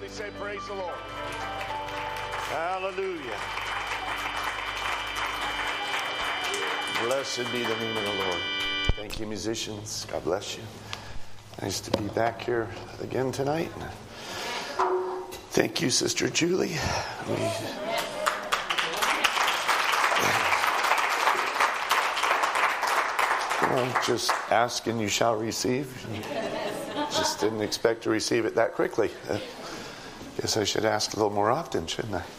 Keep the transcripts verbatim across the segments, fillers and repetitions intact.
We say praise the Lord. Hallelujah. Blessed be the name of the Lord. Thank you, musicians. God bless you. Nice to be back here again tonight. Thank you, Sister Julie. We, well, just ask and you shall receive. Just didn't expect to receive it that quickly. I guess I should ask a little more often, shouldn't I?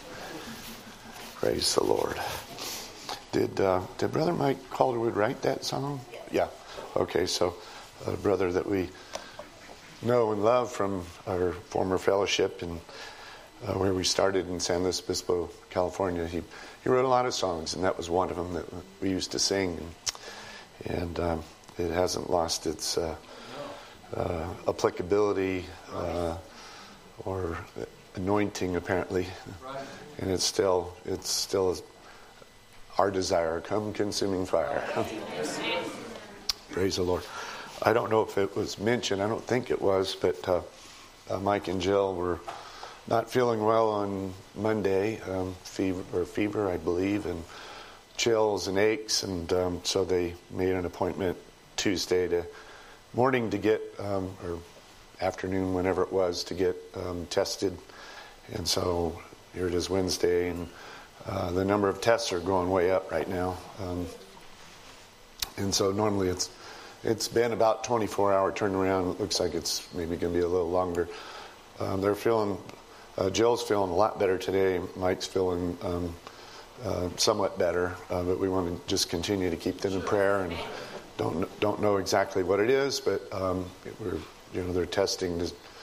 Praise the Lord. Did uh, did Brother Mike Calderwood write that song? Yeah. Okay, so a brother that we know and love from our former fellowship and uh, where we started in San Luis Obispo, California. He he wrote a lot of songs, and that was one of them that we used to sing. And, and um, it hasn't lost its uh, uh, applicability uh, or anointing, apparently. And it's still it's still our desire. Come, consuming fire. Praise the Lord. I don't know if it was mentioned. I don't think it was, but uh, uh, Mike and Jill were not feeling well on Monday, um, fever, or fever, I believe, and chills and aches, and um, so they made an appointment Tuesday to morning to get, um, or afternoon, whenever it was, to get um, tested. And so here it is Wednesday, and uh, the number of tests are going way up right now. Um, and so normally it's It's been about twenty-four hour turnaround. It looks like it's maybe going to be a little longer. Um, they're feeling, uh, Jill's feeling a lot better today. Mike's feeling um, uh, somewhat better, uh, but we want to just continue to keep them in prayer, and don't don't know exactly what it is, but um, we're you know they're testing to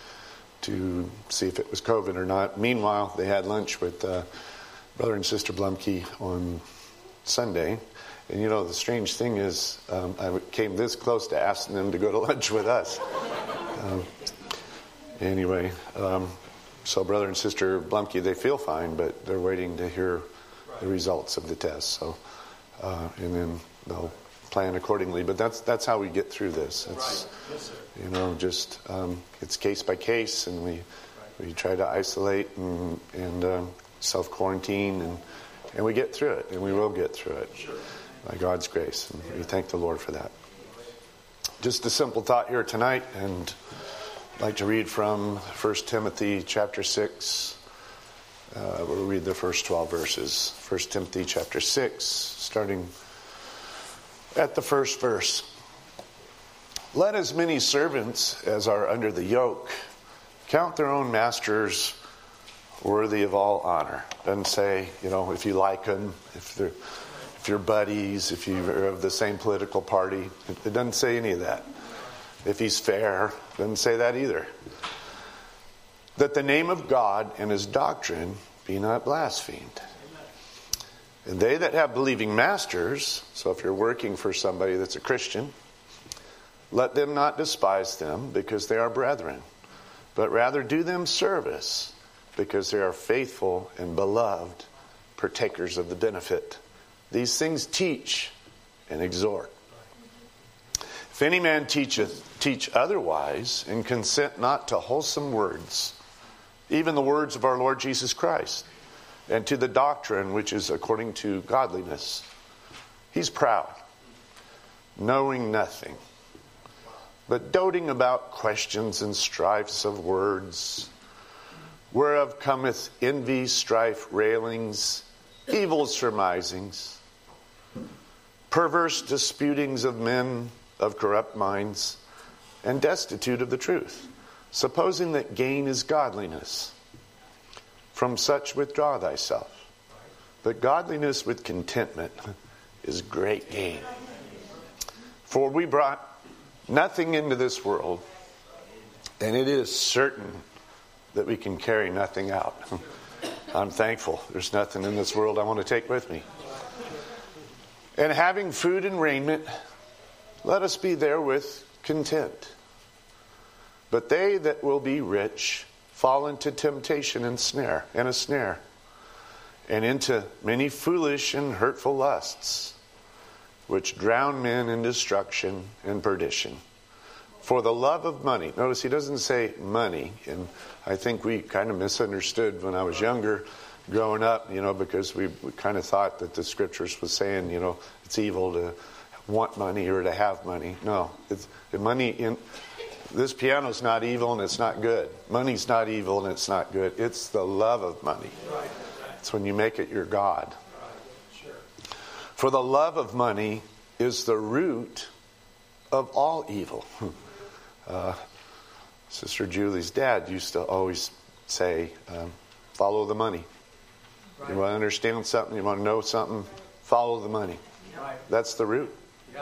to see if it was COVID or not. Meanwhile, they had lunch with uh, Brother and Sister Blumke on Sunday. And you know, the strange thing is, um, I came this close to asking them to go to lunch with us. Um, anyway, um, so Brother and Sister Blumke, they feel fine, but they're waiting to hear the results of the test. So, uh, and then they'll plan accordingly. But that's that's how we get through this. It's, you know, just um, it's case by case, and we we try to isolate and and um, self quarantine, and and we get through it, and we will get through it. By God's grace, and we thank the Lord for that. Just a simple thought here tonight, and I'd like to read from First Timothy chapter six. Uh, we'll read the first twelve verses. First Timothy chapter six, starting at the first verse. Let as many servants as are under the yoke count their own masters worthy of all honor. Doesn't say, you know, if you like them, if they're If you're buddies, if you're of the same political party. It doesn't say any of that. If he's fair, it doesn't say that either. That the name of God and his doctrine be not blasphemed. And they that have believing masters, so if you're working for somebody that's a Christian, let them not despise them because they are brethren, but rather do them service because they are faithful and beloved partakers of the benefit. These things teach and exhort. If any man teacheth, teach otherwise, and consent not to wholesome words, even the words of our Lord Jesus Christ, and to the doctrine which is according to godliness, he's proud, knowing nothing, but doting about questions and strifes of words, whereof cometh envy, strife, railings, evil surmisings, perverse disputings of men of corrupt minds, and destitute of the truth, supposing that gain is godliness. From such withdraw thyself. But godliness with contentment is great gain. For we brought nothing into this world, and it is certain that we can carry nothing out. I'm thankful there's nothing in this world I want to take with me. And having food and raiment, let us be therewith content. But they that will be rich fall into temptation and snare, and a snare, and into many foolish and hurtful lusts, which drown men in destruction and perdition. For the love of money. Notice he doesn't say money. And I think we kind of misunderstood when I was younger, growing up, you know, because we, we kind of thought that the scriptures was saying, you know, it's evil to want money or to have money. No, it's the money in this piano's not evil and it's not good. Money's not evil and it's not good. It's the love of money. It's when you make it your God. For the love of money is the root of all evil. Uh, Sister Julie's dad used to always say, um, follow the money. Right. You want to understand something, you want to know something, follow the money. Right. That's the root. Yeah.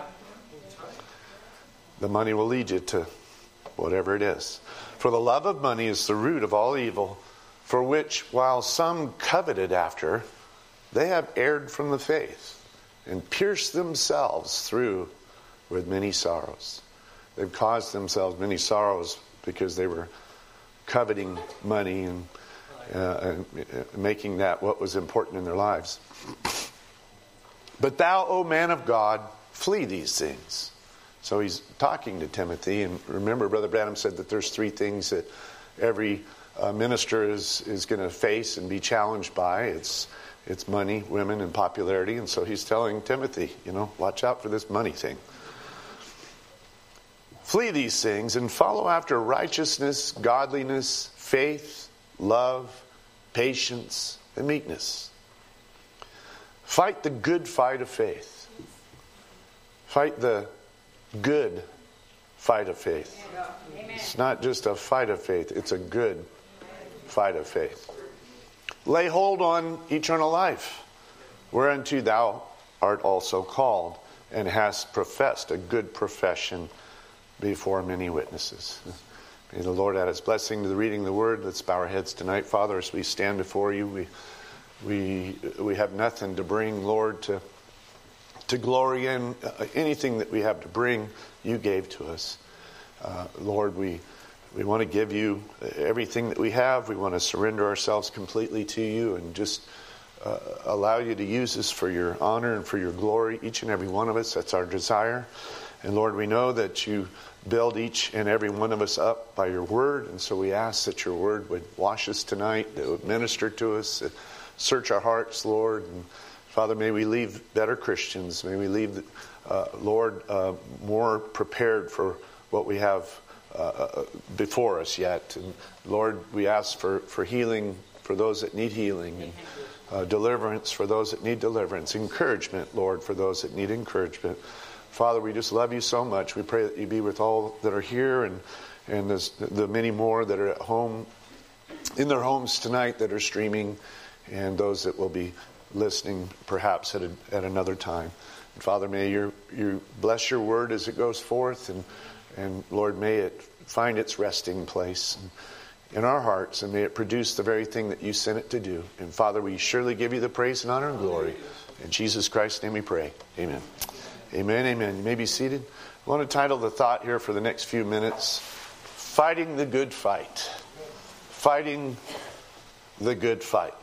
The money will lead you to whatever it is. For the love of money is the root of all evil, for which, while some coveted after, they have erred from the faith and pierced themselves through with many sorrows. They've caused themselves many sorrows because they were coveting money and, uh, and making that what was important in their lives. But thou, O man of God, flee these things. So he's talking to Timothy. And remember, Brother Branham said that there's three things that every uh, minister is, is going to face and be challenged by. It's it's money, women, and popularity. And so he's telling Timothy, you know, watch out for this money thing. Flee these things and follow after righteousness, godliness, faith, love, patience, and meekness. Fight the good fight of faith. Fight the good fight of faith. Amen. It's not just a fight of faith, it's a good fight of faith. Lay hold on eternal life, whereunto thou art also called, and hast professed a good profession before many witnesses. May the Lord add his blessing to the reading of the word. Let's bow our heads tonight. Father, as we stand before you, we we we have nothing to bring, Lord, to to glory in. Uh, anything that we have to bring, you gave to us. Uh, Lord, we we want to give you everything that we have. We want to surrender ourselves completely to you and just uh, allow you to use us for your honor and for your glory, each and every one of us. That's our desire. And Lord, we know that you build each and every one of us up by your word. And so we ask that your word would wash us tonight, that it would minister to us, search our hearts, Lord. And Father, may we leave better Christians. May we leave, uh, Lord, uh, more prepared for what we have uh, before us yet. And Lord, we ask for, for healing for those that need healing, and uh, deliverance for those that need deliverance, encouragement, Lord, for those that need encouragement. Father, we just love you so much. We pray that you be with all that are here and and the, the many more that are at home, in their homes tonight, that are streaming, and those that will be listening perhaps at a, at another time. And Father, may you you bless your word as it goes forth, and and Lord, may it find its resting place in our hearts, and may it produce the very thing that you sent it to do. And Father, we surely give you the praise and honor and glory. In Jesus Christ's name we pray. Amen. Amen, amen. You may be seated. I want to title the thought here for the next few minutes, Fighting the Good Fight. Fighting the Good Fight.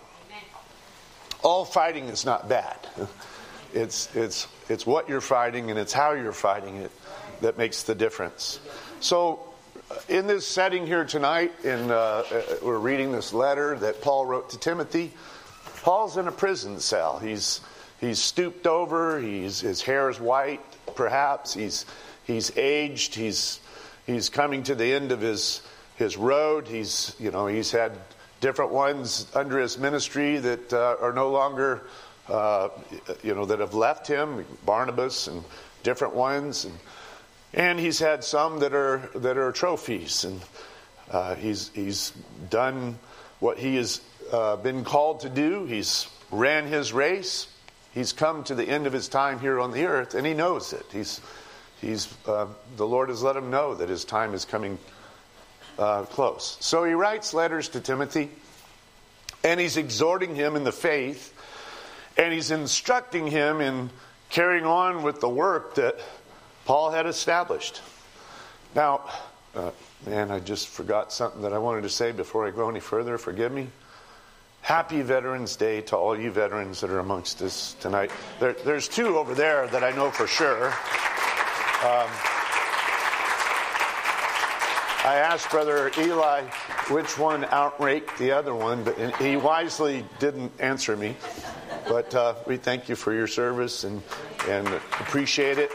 All fighting is not bad. It's it's it's what you're fighting and it's how you're fighting it that makes the difference. So in this setting here tonight, in uh, we're reading this letter that Paul wrote to Timothy. Paul's in a prison cell. He's He's stooped over. He's his hair is white. Perhaps he's he's aged. He's he's coming to the end of his his road. He's you know he's had different ones under his ministry that uh, are no longer uh, you know that have left him. Barnabas and different ones, and and he's had some that are that are trophies. And uh, he's he's done what he has uh, been called to do. He's ran his race. He's come to the end of his time here on the earth, and he knows it. He's, he's, uh, the Lord has let him know that his time is coming uh, close. So he writes letters to Timothy, and he's exhorting him in the faith, and he's instructing him in carrying on with the work that Paul had established. Now, uh, man, I just forgot something that I wanted to say before I go any further. Forgive me. Happy Veterans Day to all you veterans that are amongst us tonight. There, there's two over there that I know for sure. Um, I asked Brother Eli which one outranked the other one, but he wisely didn't answer me. But uh, we thank you for your service and, and appreciate it.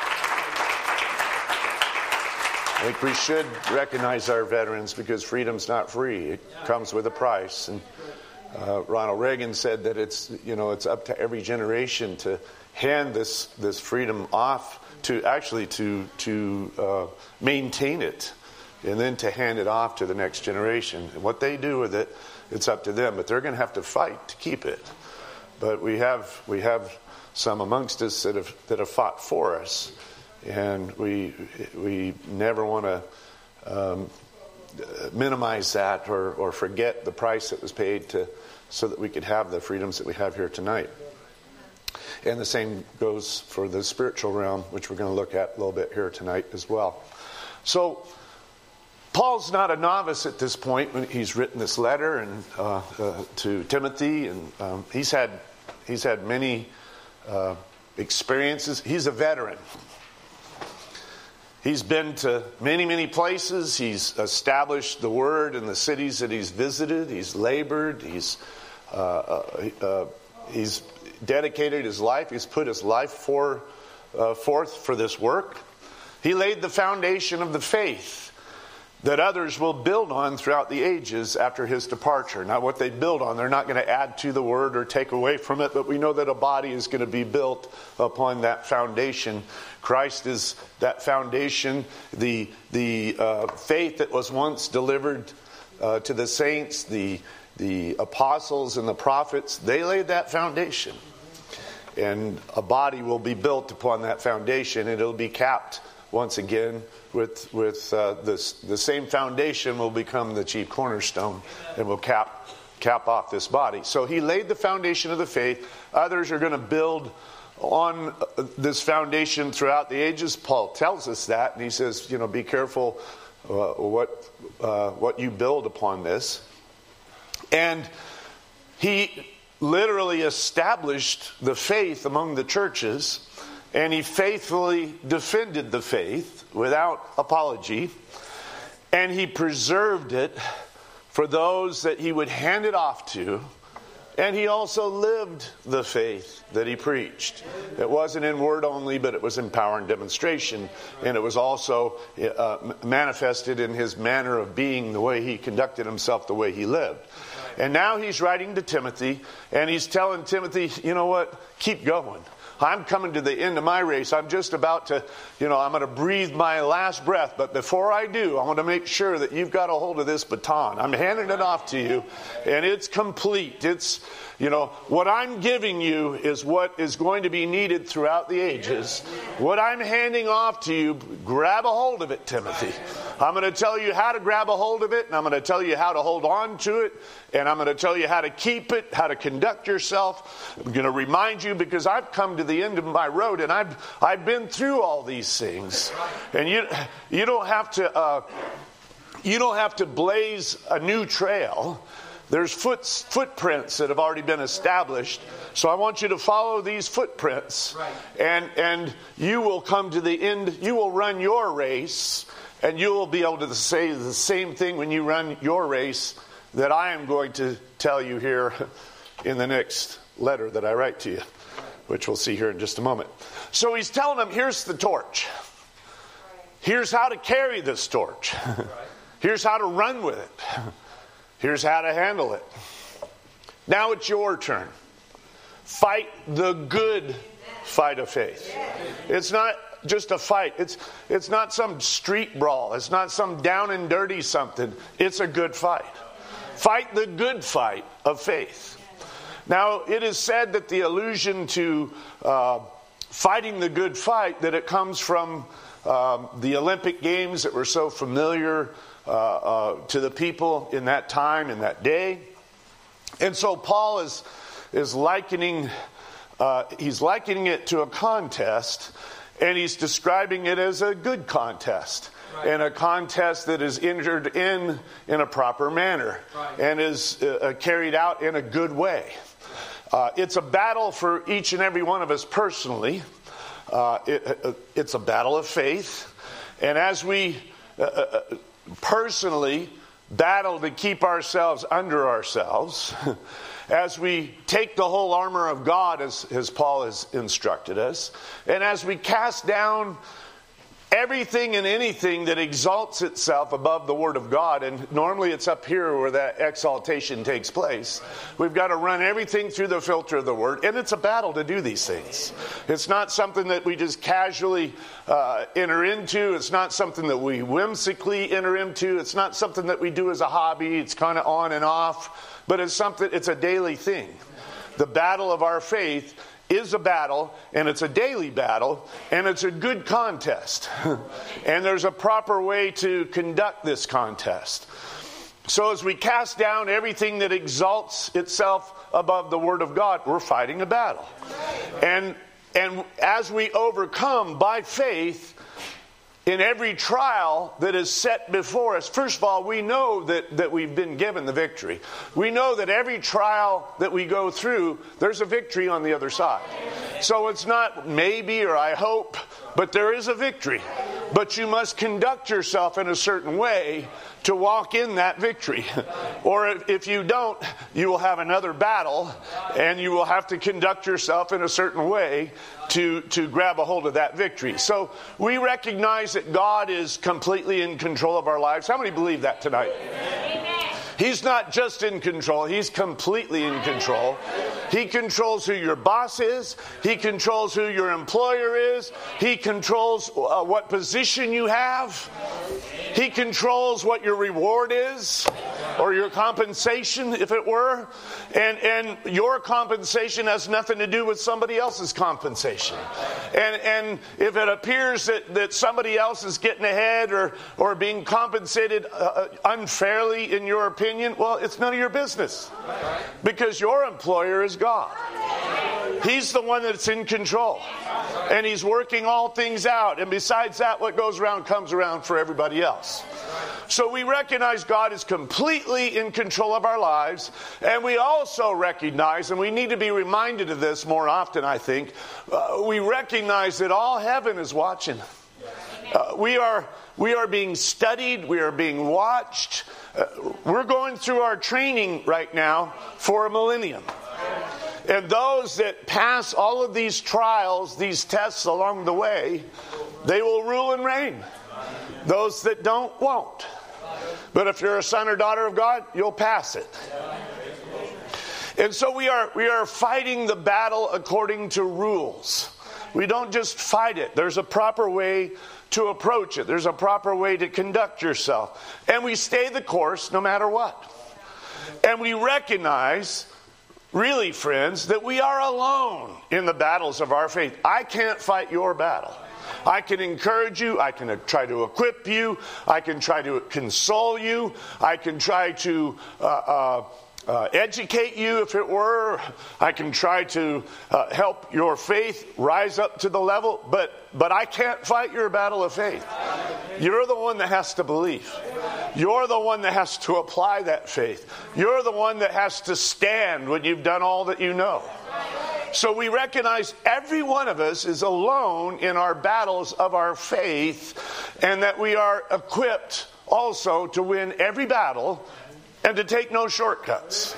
I think we should recognize our veterans because freedom's not free. It comes with a price. And uh, Ronald Reagan said that it's, you know, it's up to every generation to hand this this freedom off to actually to to uh, maintain it, and then to hand it off to the next generation. And what they do with it, it's up to them. But they're going to have to fight to keep it. But we have we have some amongst us that have that have fought for us. And we we never want to um, minimize that or, or forget the price that was paid to so that we could have the freedoms that we have here tonight. And the same goes for the spiritual realm, which we're going to look at a little bit here tonight as well. So Paul's not a novice at this point when he's written this letter and uh, uh, to Timothy, and um, he's had he's had many uh, experiences. He's a veteran. He's been to many, many places. He's established the word in the cities that he's visited. He's labored. He's uh, uh, uh, he's dedicated his life. He's put his life for, uh, forth for this work. He laid the foundation of the faith that others will build on throughout the ages after his departure. Now, what they build on, they're not going to add to the word or take away from it, but we know that a body is going to be built upon that foundation. Christ is that foundation. The the uh, faith that was once delivered uh, to the saints, the the apostles and the prophets, they laid that foundation. And a body will be built upon that foundation, and it'll be capped once again with with uh, this the same foundation will become the chief cornerstone and will cap cap off this body. So he laid the foundation of the faith. Others are going to build on this foundation throughout the ages. Paul tells us that, and he says, you know, be careful uh, what uh, what you build upon this. And he literally established the faith among the churches, and he faithfully defended the faith without apology, and he preserved it for those that he would hand it off to. And he also lived the faith that he preached. It wasn't in word only, but it was in power and demonstration. And it was also uh, manifested in his manner of being, the way he conducted himself, the way he lived. And now he's writing to Timothy, and he's telling Timothy, you know what, keep going. I'm coming to the end of my race. I'm just about to, you know, I'm going to breathe my last breath. But before I do, I want to make sure that you've got a hold of this baton. I'm handing it off to you, and it's complete. It's, you know, what I'm giving you is what is going to be needed throughout the ages. What I'm handing off to you, grab a hold of it, Timothy. I'm going to tell you how to grab a hold of it, and I'm going to tell you how to hold on to it, and I'm going to tell you how to keep it, how to conduct yourself. I'm going to remind you, because I've come to the end of my road, and I've I've been through all these things, and you you don't have to uh, you don't have to blaze a new trail. There's foot, footprints that have already been established. So I want you to follow these footprints, and and you will come to the end. You will run your race, and you will be able to say the same thing when you run your race that I am going to tell you here in the next letter that I write to you, which we'll see here in just a moment. So he's telling them, here's the torch. Here's how to carry this torch. Here's how to run with it. Here's how to handle it. Now it's your turn. Fight the good fight of faith. It's not just a fight. It's it's not some street brawl. It's not some down and dirty something. It's a good fight. Fight the good fight of faith. Now, it is said that the allusion to uh, fighting the good fight, that it comes from um, the Olympic Games that were so familiar uh, uh, to the people in that time, in that day. And so Paul is is likening uh, he's likening it to a contest, and he's describing it as a good contest. Right. And a contest that is entered in in a proper manner, right, and is uh, carried out in a good way. Uh, it's a battle for each and every one of us personally. Uh, it, uh, it's a battle of faith. And as we uh, uh, personally battle to keep ourselves under ourselves as we take the whole armor of God, as, as Paul has instructed us, and as we cast down everything and anything that exalts itself above the Word of God, and normally it's up here where that exaltation takes place. We've got to run everything through the filter of the Word, and it's a battle to do these things. It's not something that we just casually uh, enter into. It's not something that we whimsically enter into. It's not something that we do as a hobby. It's kind of on and off, but it's something. It's a daily thing. The battle of our faith is a battle, and it's a daily battle, and it's a good contest. And there's a proper way to conduct this contest. So as we cast down everything that exalts itself above the Word of God, we're fighting a battle. And and as we overcome by faith in every trial that is set before us, first of all, we know that, that we've been given the victory. We know that every trial that we go through, there's a victory on the other side. So it's not maybe or I hope, but there is a victory. But you must conduct yourself in a certain way to walk in that victory. Or if you don't, you will have another battle, and you will have to conduct yourself in a certain way to, to grab a hold of that victory. So we recognize that God is completely in control of our lives. How many believe that tonight? Amen. He's not just in control, He's completely in control. He controls who your boss is. He controls who your employer is. He controls uh, what position you have. He controls what your reward is, or your compensation, if it were. And and your compensation has nothing to do with somebody else's compensation. And and if it appears that, that somebody else is getting ahead or, or being compensated uh, unfairly in your opinion, well, it's none of your business. Because your employer is God. He's the one that's in control. And He's working all things out. And besides that, what goes around comes around for everybody else. So we recognize God is completely in control of our lives. And we also recognize, and we need to be reminded of this more often, I think, uh, we recognize that all heaven is watching. Uh, we are we are being studied. We are being watched. Uh, we're going through our training right now for a millennium. And those that pass all of these trials, these tests along the way, they will rule and reign. Those that don't, won't. But if you're a son or daughter of God, you'll pass it. And so we are we are fighting the battle according to rules. We don't just fight it. There's a proper way to approach it. There's a proper way to conduct yourself. And we stay the course no matter what. And we recognize, really, friends, that we are alone in the battles of our faith. I can't fight your battle. I can encourage you. I can try to equip you. I can try to console you. I can try to uh, uh, uh, educate you, if it were. I can try to uh, help your faith rise up to the level. But but I can't fight your battle of faith. You're the one that has to believe. You're the one that has to apply that faith. You're the one that has to stand when you've done all that you know. So we recognize every one of us is alone in our battles of our faith, and that we are equipped also to win every battle and to take no shortcuts.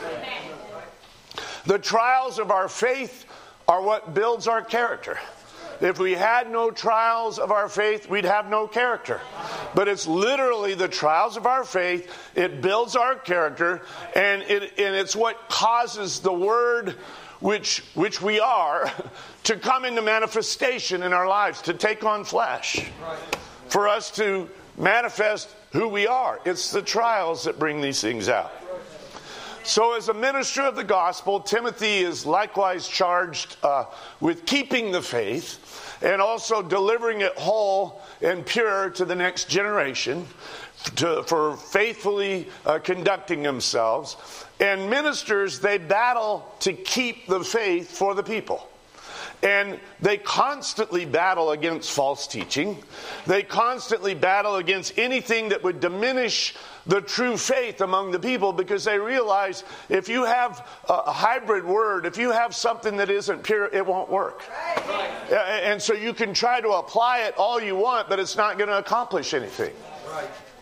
The trials of our faith are what builds our character. If we had no trials of our faith, we'd have no character. But it's literally the trials of our faith. It builds our character, and it and it's what causes the Word, which which we are, to come into manifestation in our lives, to take on flesh, for us to manifest who we are. It's the trials that bring these things out. So as a minister of the gospel, Timothy is likewise charged uh, with keeping the faith and also delivering it whole and pure to the next generation, to, for faithfully uh, conducting themselves. And ministers, they battle to keep the faith for the people. And they constantly battle against false teaching. They constantly battle against anything that would diminish the true faith among the people, because they realize if you have a hybrid word, if you have something that isn't pure, it won't work. Right. And so you can try to apply it all you want, but it's not going to accomplish anything. Right.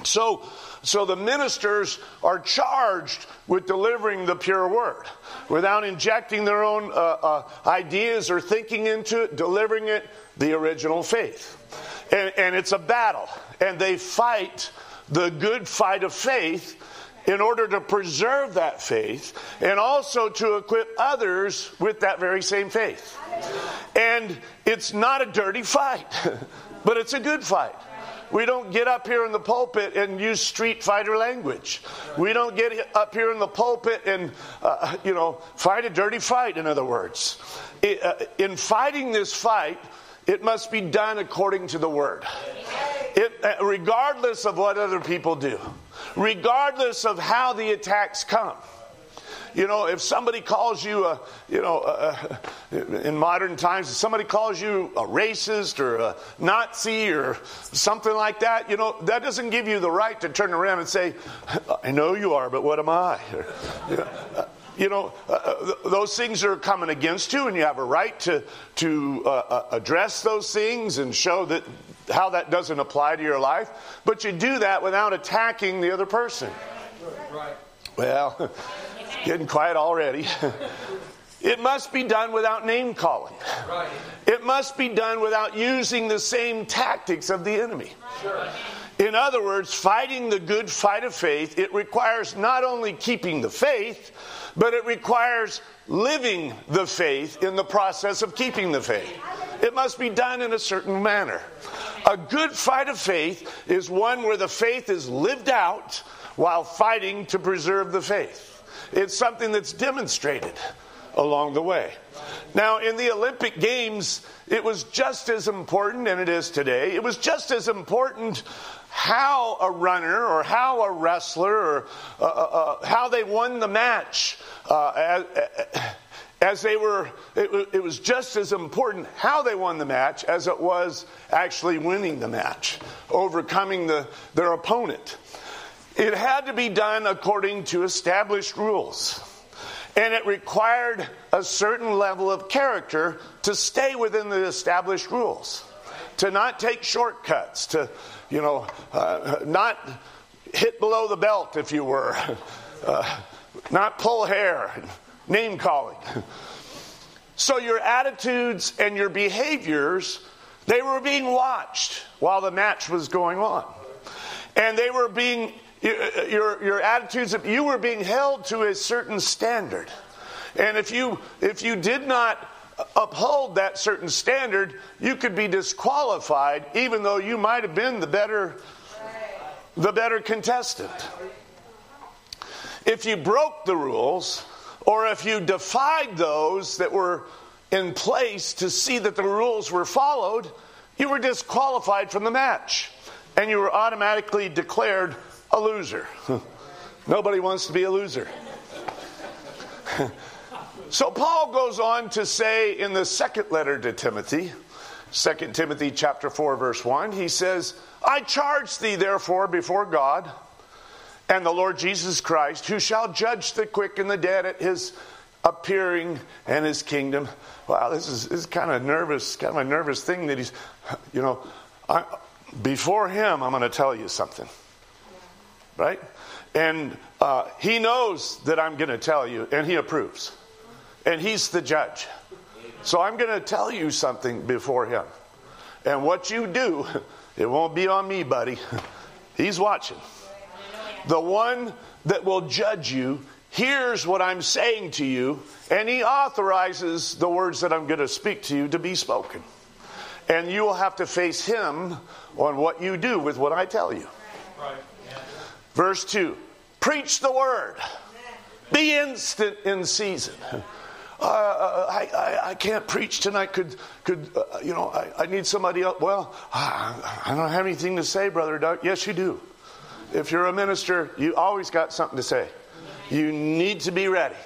So, so the ministers are charged with delivering the pure word without injecting their own uh, uh, ideas or thinking into it, delivering it the original faith. And, and it's a battle. And they fight the good fight of faith in order to preserve that faith and also to equip others with that very same faith. And it's not a dirty fight, but it's a good fight. We don't get up here in the pulpit and use street fighter language. We don't get up here in the pulpit and, uh, you know, fight a dirty fight, in other words. It, uh, in fighting this fight, it must be done according to the Word. It, uh, regardless of what other people do. Regardless of how the attacks come. You know, if somebody calls you a, you know, a, in modern times, if somebody calls you a racist or a Nazi or something like that, you know, that doesn't give you the right to turn around and say, I know you are, but what am I? Or, you know, uh, you know uh, those things are coming against you, and you have a right to, to uh, address those things and show that how that doesn't apply to your life. But you do that without attacking the other person. Right. Well, getting quiet already. It must be done without name calling. Right. It must be done without using the same tactics of the enemy. Sure. In other words, fighting the good fight of faith, it requires not only keeping the faith, but it requires living the faith in the process of keeping the faith. It must be done in a certain manner. A good fight of faith is one where the faith is lived out while fighting to preserve the faith. It's something that's demonstrated along the way. Now, in the Olympic Games, it was just as important, and it is today, it was just as important how a runner or how a wrestler or uh, uh, how they won the match uh, as, as they were, it, it was just as important how they won the match as it was actually winning the match, overcoming the, their opponent. It had to be done according to established rules. And it required a certain level of character to stay within the established rules. To not take shortcuts. To, you know, uh, not hit below the belt, if you were. Uh, not pull hair. Name calling. So your attitudes and your behaviors, they were being watched while the match was going on. And they were being... Your your attitudes, you were being held to a certain standard. And if you if you did not uphold that certain standard, you could be disqualified, even though you might have been the better the better contestant. If you broke the rules, or if you defied those that were in place to see that the rules were followed, you were disqualified from the match. And you were automatically declared a loser. Nobody wants to be a loser. So Paul goes on to say in the second letter to Timothy, Second Timothy chapter four, verse one, he says, I charge thee therefore before God and the Lord Jesus Christ, who shall judge the quick and the dead at his appearing and his kingdom. Wow, this is, this is kind of nervous, kind of a nervous thing that he's, you know, I, before him, I'm going to tell you something. Right? And uh, he knows that I'm going to tell you, and he approves. And he's the judge. So I'm going to tell you something before him. And what you do, it won't be on me, buddy. He's watching. The one that will judge you hears what I'm saying to you, and he authorizes the words that I'm going to speak to you to be spoken. And you will have to face him on what you do with what I tell you. Right. Verse two, preach the word. Be instant in season. Uh, I, I I can't preach tonight. Could could uh, you know? I, I need somebody else. Well, I, I don't have anything to say, Brother Doug. Yes, you do. If you're a minister, you always got something to say. You need to be ready.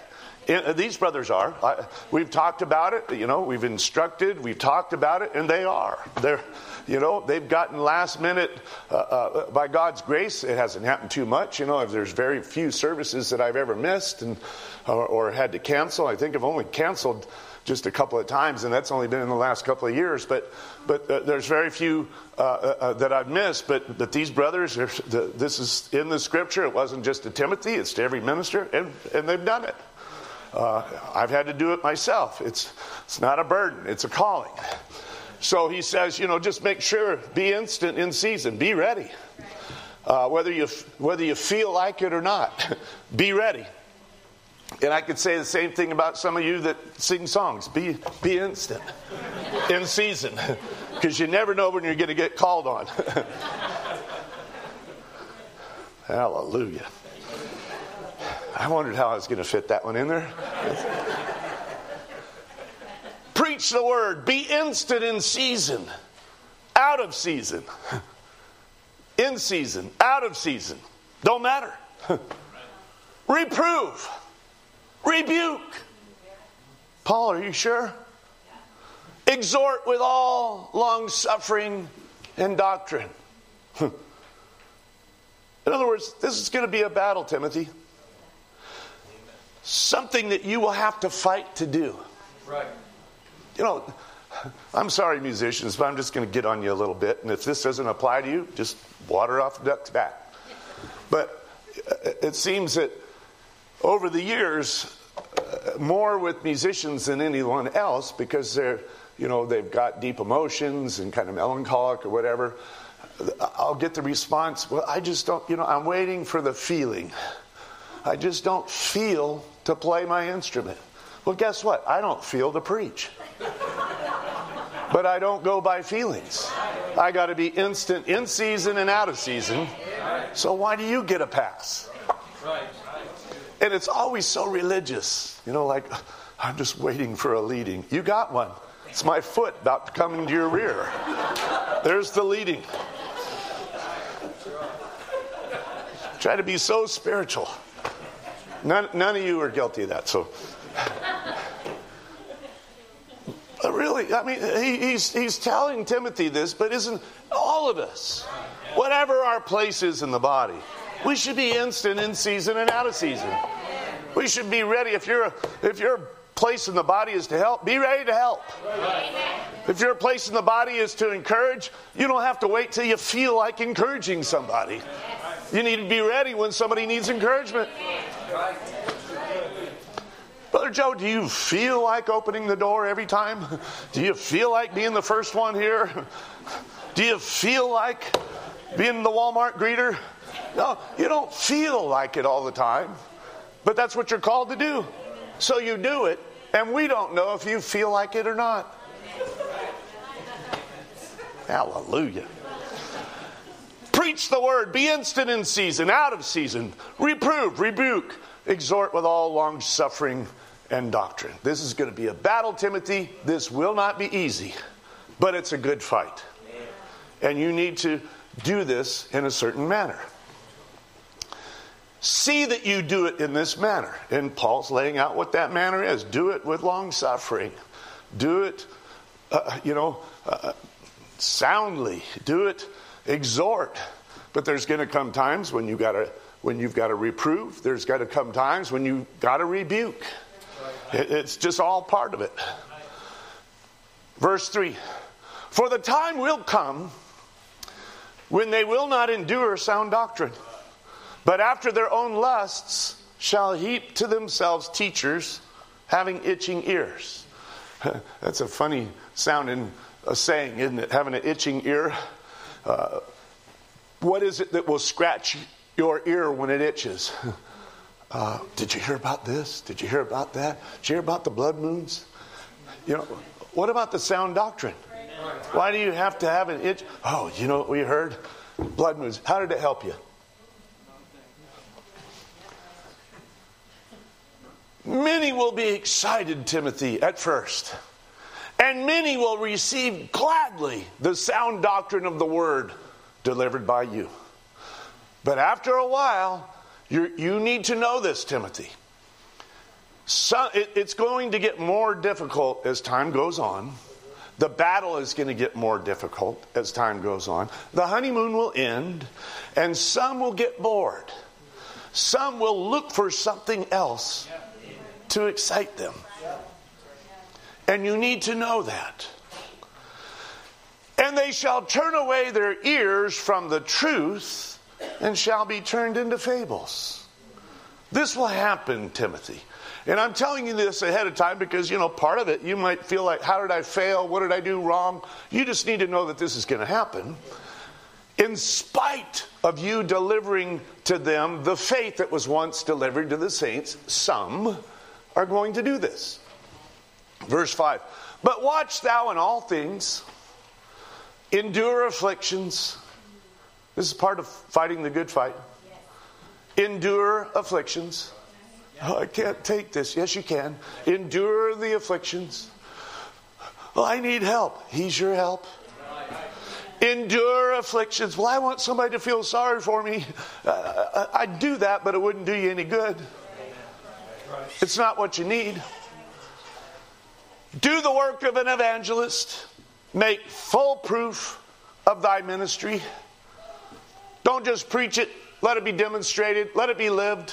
And these brothers are. I, we've talked about it. You know, we've instructed. We've talked about it, and they are. They're, you know, they've gotten last minute. Uh, uh, by God's grace, it hasn't happened too much. You know, if there's very few services that I've ever missed and or, or had to cancel. I think I've only canceled just a couple of times, and that's only been in the last couple of years. But but uh, there's very few uh, uh, that I've missed. But but these brothers, the, this is in the Scripture. It wasn't just to Timothy; it's to every minister, and and they've done it. Uh, I've had to do it myself. It's it's not a burden; it's a calling. So he says, you know, just make sure, be instant in season, be ready. Uh, whether you whether you feel like it or not, be ready. And I could say the same thing about some of you that sing songs. Be be instant in season, because you never know when you're going to get called on. Hallelujah. I wondered how I was going to fit that one in there. Preach the word. Be instant in season. Out of season. In season. Out of season. Don't matter. Reprove. Rebuke. Paul, are you sure? Exhort with all long suffering and doctrine. In other words, this is going to be a battle, Timothy. Something that you will have to fight to do. Right. You know, I'm sorry, musicians, but I'm just going to get on you a little bit. And if this doesn't apply to you, just water off the duck's back. But it seems that over the years, more with musicians than anyone else, because they're, you know, they've got deep emotions and kind of melancholic or whatever, I'll get the response, well, I just don't, you know, I'm waiting for the feeling. I just don't feel to play my instrument. Well, guess what? I don't feel to preach. But I don't go by feelings. I got to be instant in season and out of season. So why do you get a pass? And it's always so religious. You know, like, I'm just waiting for a leading. You got one. It's my foot about to come into your rear. There's the leading. Try to be so spiritual. None, none of you are guilty of that. So, but really, I mean, he, he's he's telling Timothy this, but isn't all of us, whatever our place is in the body, we should be instant in season and out of season. We should be ready. If you're if your place in the body is to help, be ready to help. If your place in the body is to encourage, you don't have to wait till you feel like encouraging somebody. You need to be ready when somebody needs encouragement. Brother Joe, do you feel like opening the door every time? Do you feel like being the first one here? Do you feel like being the Walmart greeter? No, you don't feel like it all the time. But that's what you're called to do. So you do it, and we don't know if you feel like it or not. Hallelujah. Preach the word. Be instant in season, out of season. Reprove, rebuke, exhort with all long suffering and doctrine. This is going to be a battle, Timothy. This will not be easy, but it's a good fight. And you need to do this in a certain manner. See that you do it in this manner. And Paul's laying out what that manner is. Do it with long suffering. Do it, uh, you know, uh, soundly. Do it, exhort. But there's going to come times when you got to when you've got to reprove. There's got to come times when you've got to rebuke. It, it's just all part of it. Verse three. For the time will come when they will not endure sound doctrine, but after their own lusts shall heap to themselves teachers having itching ears. That's a funny sounding uh, saying, isn't it? Having an itching ear. Uh, what is it that will scratch your ear when it itches? Uh, did you hear about this? Did you hear about that? Did you hear about the blood moons? You know, what about the sound doctrine? Why do you have to have an itch? Oh, you know what we heard? Blood moons. How did it help you? Many will be excited, Timothy, at first. And many will receive gladly the sound doctrine of the word delivered by you. But after a while, you you need to know this, Timothy. So, it, it's going to get more difficult as time goes on. The battle is going to get more difficult as time goes on. The honeymoon will end, and some will get bored. Some will look for something else to excite them. And you need to know that. And they shall turn away their ears from the truth and shall be turned into fables. This will happen, Timothy. And I'm telling you this ahead of time because, you know, part of it, you might feel like, how did I fail? What did I do wrong? You just need to know that this is going to happen. In spite of you delivering to them the faith that was once delivered to the saints, some are going to do this. Verse five, but watch thou in all things, endure afflictions. This is part of fighting the good fight. Endure afflictions. Oh, I can't take this. Yes, you can. Endure the afflictions. Well, I need help. He's your help. Endure afflictions. Well, I want somebody to feel sorry for me. Uh, I'd do that, but it wouldn't do you any good. It's not what you need. Do the work of an evangelist. Make full proof of thy ministry. Don't just preach it. Let it be demonstrated. Let it be lived.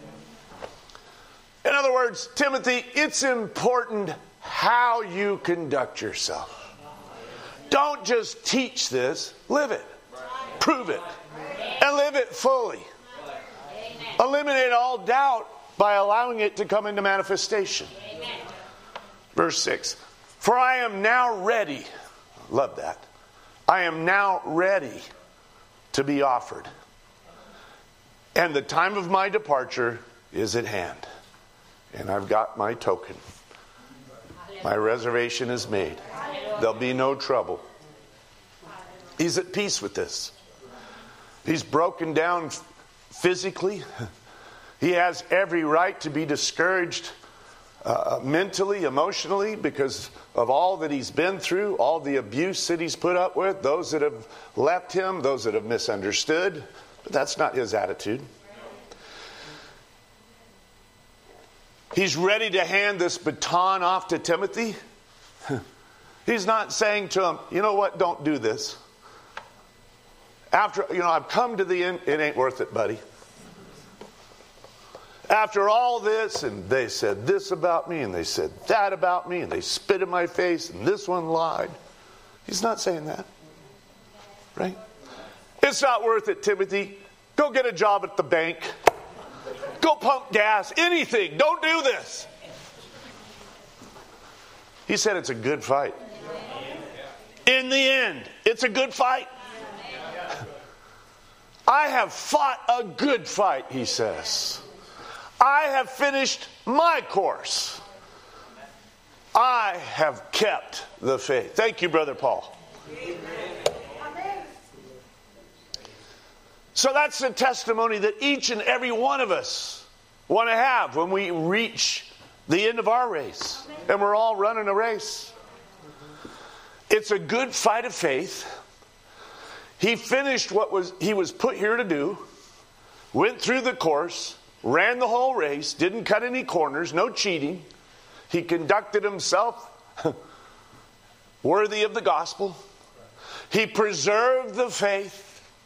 In other words, Timothy, it's important how you conduct yourself. Don't just teach this, live it. Prove it. And live it fully. Eliminate all doubt by allowing it to come into manifestation. Verse six. For I am now ready. Love that. I am now ready to be offered. And the time of my departure is at hand. And I've got my token. My reservation is made. There'll be no trouble. He's at peace with this. He's broken down physically. He has every right to be discouraged uh, mentally, emotionally, because of all that he's been through, all the abuse that he's put up with, those that have left him, those that have misunderstood. But that's not his attitude. He's ready to hand this baton off to Timothy. He's not saying to him, you know what, don't do this. After, you know, I've come to the end, it ain't worth it, buddy. After all this, and they said this about me, and they said that about me, and they spit in my face, and this one lied. He's not saying that. Right? It's not worth it, Timothy. Go get a job at the bank. Go pump gas, anything. Don't do this. He said it's a good fight. In the end, it's a good fight. I have fought a good fight, he says. I have finished my course. I have kept the faith. Thank you, Brother Paul. So that's the testimony that each and every one of us want to have when we reach the end of our race. And we're all running a race. It's a good fight of faith. He finished what was he was put here to do. Went through the course. Ran the whole race. Didn't cut any corners. No cheating. He conducted himself worthy of the gospel. He preserved the faith.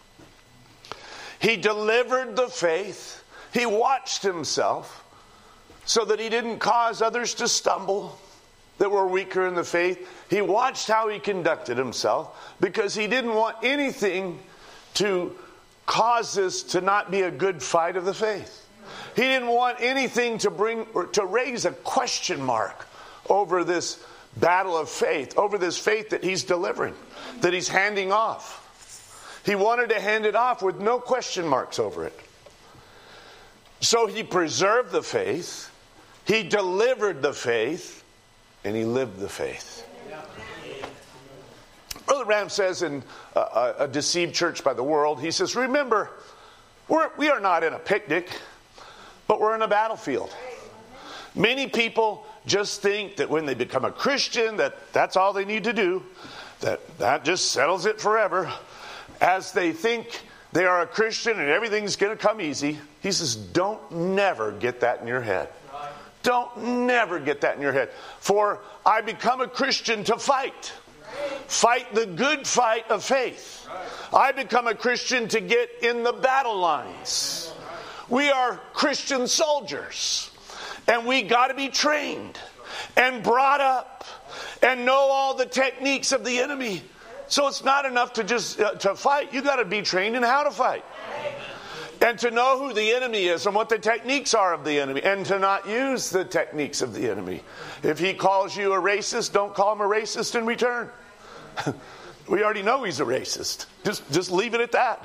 He delivered the faith. He watched himself so that he didn't cause others to stumble that were weaker in the faith. He watched how he conducted himself because he didn't want anything to cause this to not be a good fight of the faith. He didn't want anything to bring or to raise a question mark over this battle of faith, over this faith that he's delivering, that he's handing off. He wanted to hand it off with no question marks over it. So he preserved the faith, he delivered the faith, and he lived the faith. Brother Ram says in a, a deceived church by the world, he says, remember, we're, we are not in a picnic, but we're in a battlefield. Many people just think that when they become a Christian, that that's all they need to do, that that just settles it forever. As they think they are a Christian and everything's going to come easy, he says, don't never get that in your head. Don't never get that in your head. For I become a Christian to fight. Fight the good fight of faith. I become a Christian to get in the battle lines. We are Christian soldiers. And we got to be trained and brought up and know all the techniques of the enemy. So it's not enough to just uh, to fight. You got to be trained in how to fight. And to know who the enemy is and what the techniques are of the enemy. And to not use the techniques of the enemy. If he calls you a racist, don't call him a racist in return. We already know he's a racist. Just, just leave it at that.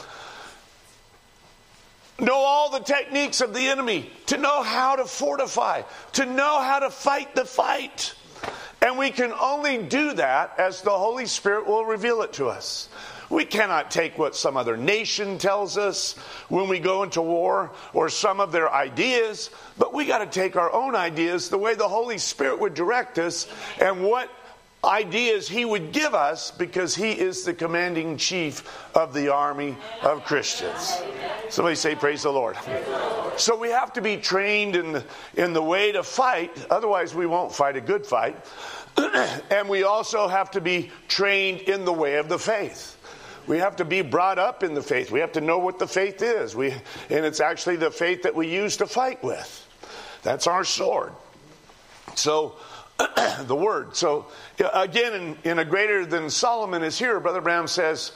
Know all the techniques of the enemy. To know how to fortify. To know how to fight the fight. And we can only do that as the Holy Spirit will reveal it to us. We cannot take what some other nation tells us when we go into war, or some of their ideas, but we got to take our own ideas the way the Holy Spirit would direct us, and what ideas he would give us, because he is the commanding chief of the army of Christians. Somebody say, praise the Lord. So we have to be trained in the, in the way to fight, otherwise we won't fight a good fight. And we also have to be trained in the way of the faith. We have to be brought up in the faith. We have to know what the faith is. We, and it's actually the faith that we use to fight with. That's our sword. So, the word. So, again, in, in a greater than Solomon is here, Brother Branham says,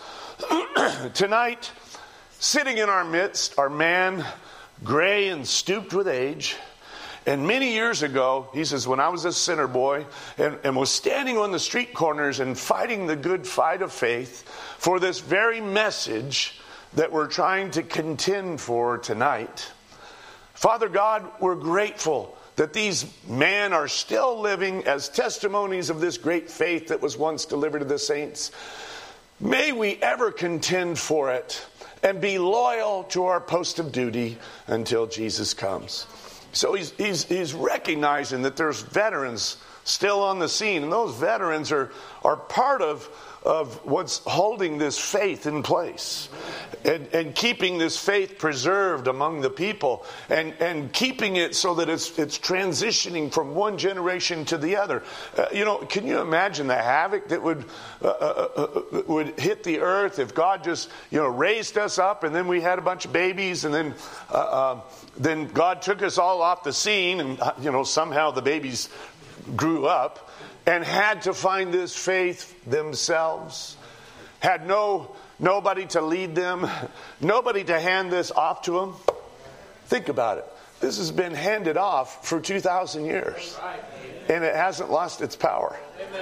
tonight, sitting in our midst are man, gray and stooped with age. And many years ago, he says, when I was a sinner boy and, and was standing on the street corners and fighting the good fight of faith for this very message that we're trying to contend for tonight. Father God, we're grateful that these men are still living as testimonies of this great faith that was once delivered to the saints. May we ever contend for it and be loyal to our post of duty until Jesus comes. So he's, he's, he's recognizing that there's veterans still on the scene. And those veterans are, are part of, of what's holding this faith in place. And, and keeping this faith preserved among the people. And, and keeping it so that it's, it's transitioning from one generation to the other. Uh, you know, can you imagine the havoc that would, uh, uh, uh, would hit the earth if God just, you know, raised us up and then we had a bunch of babies and then... Uh, uh, Then God took us all off the scene, and you know somehow the babies grew up and had to find this faith themselves. Had no nobody to lead them, nobody to hand this off to them. Think about it. This has been handed off for two thousand years, and it hasn't lost its power.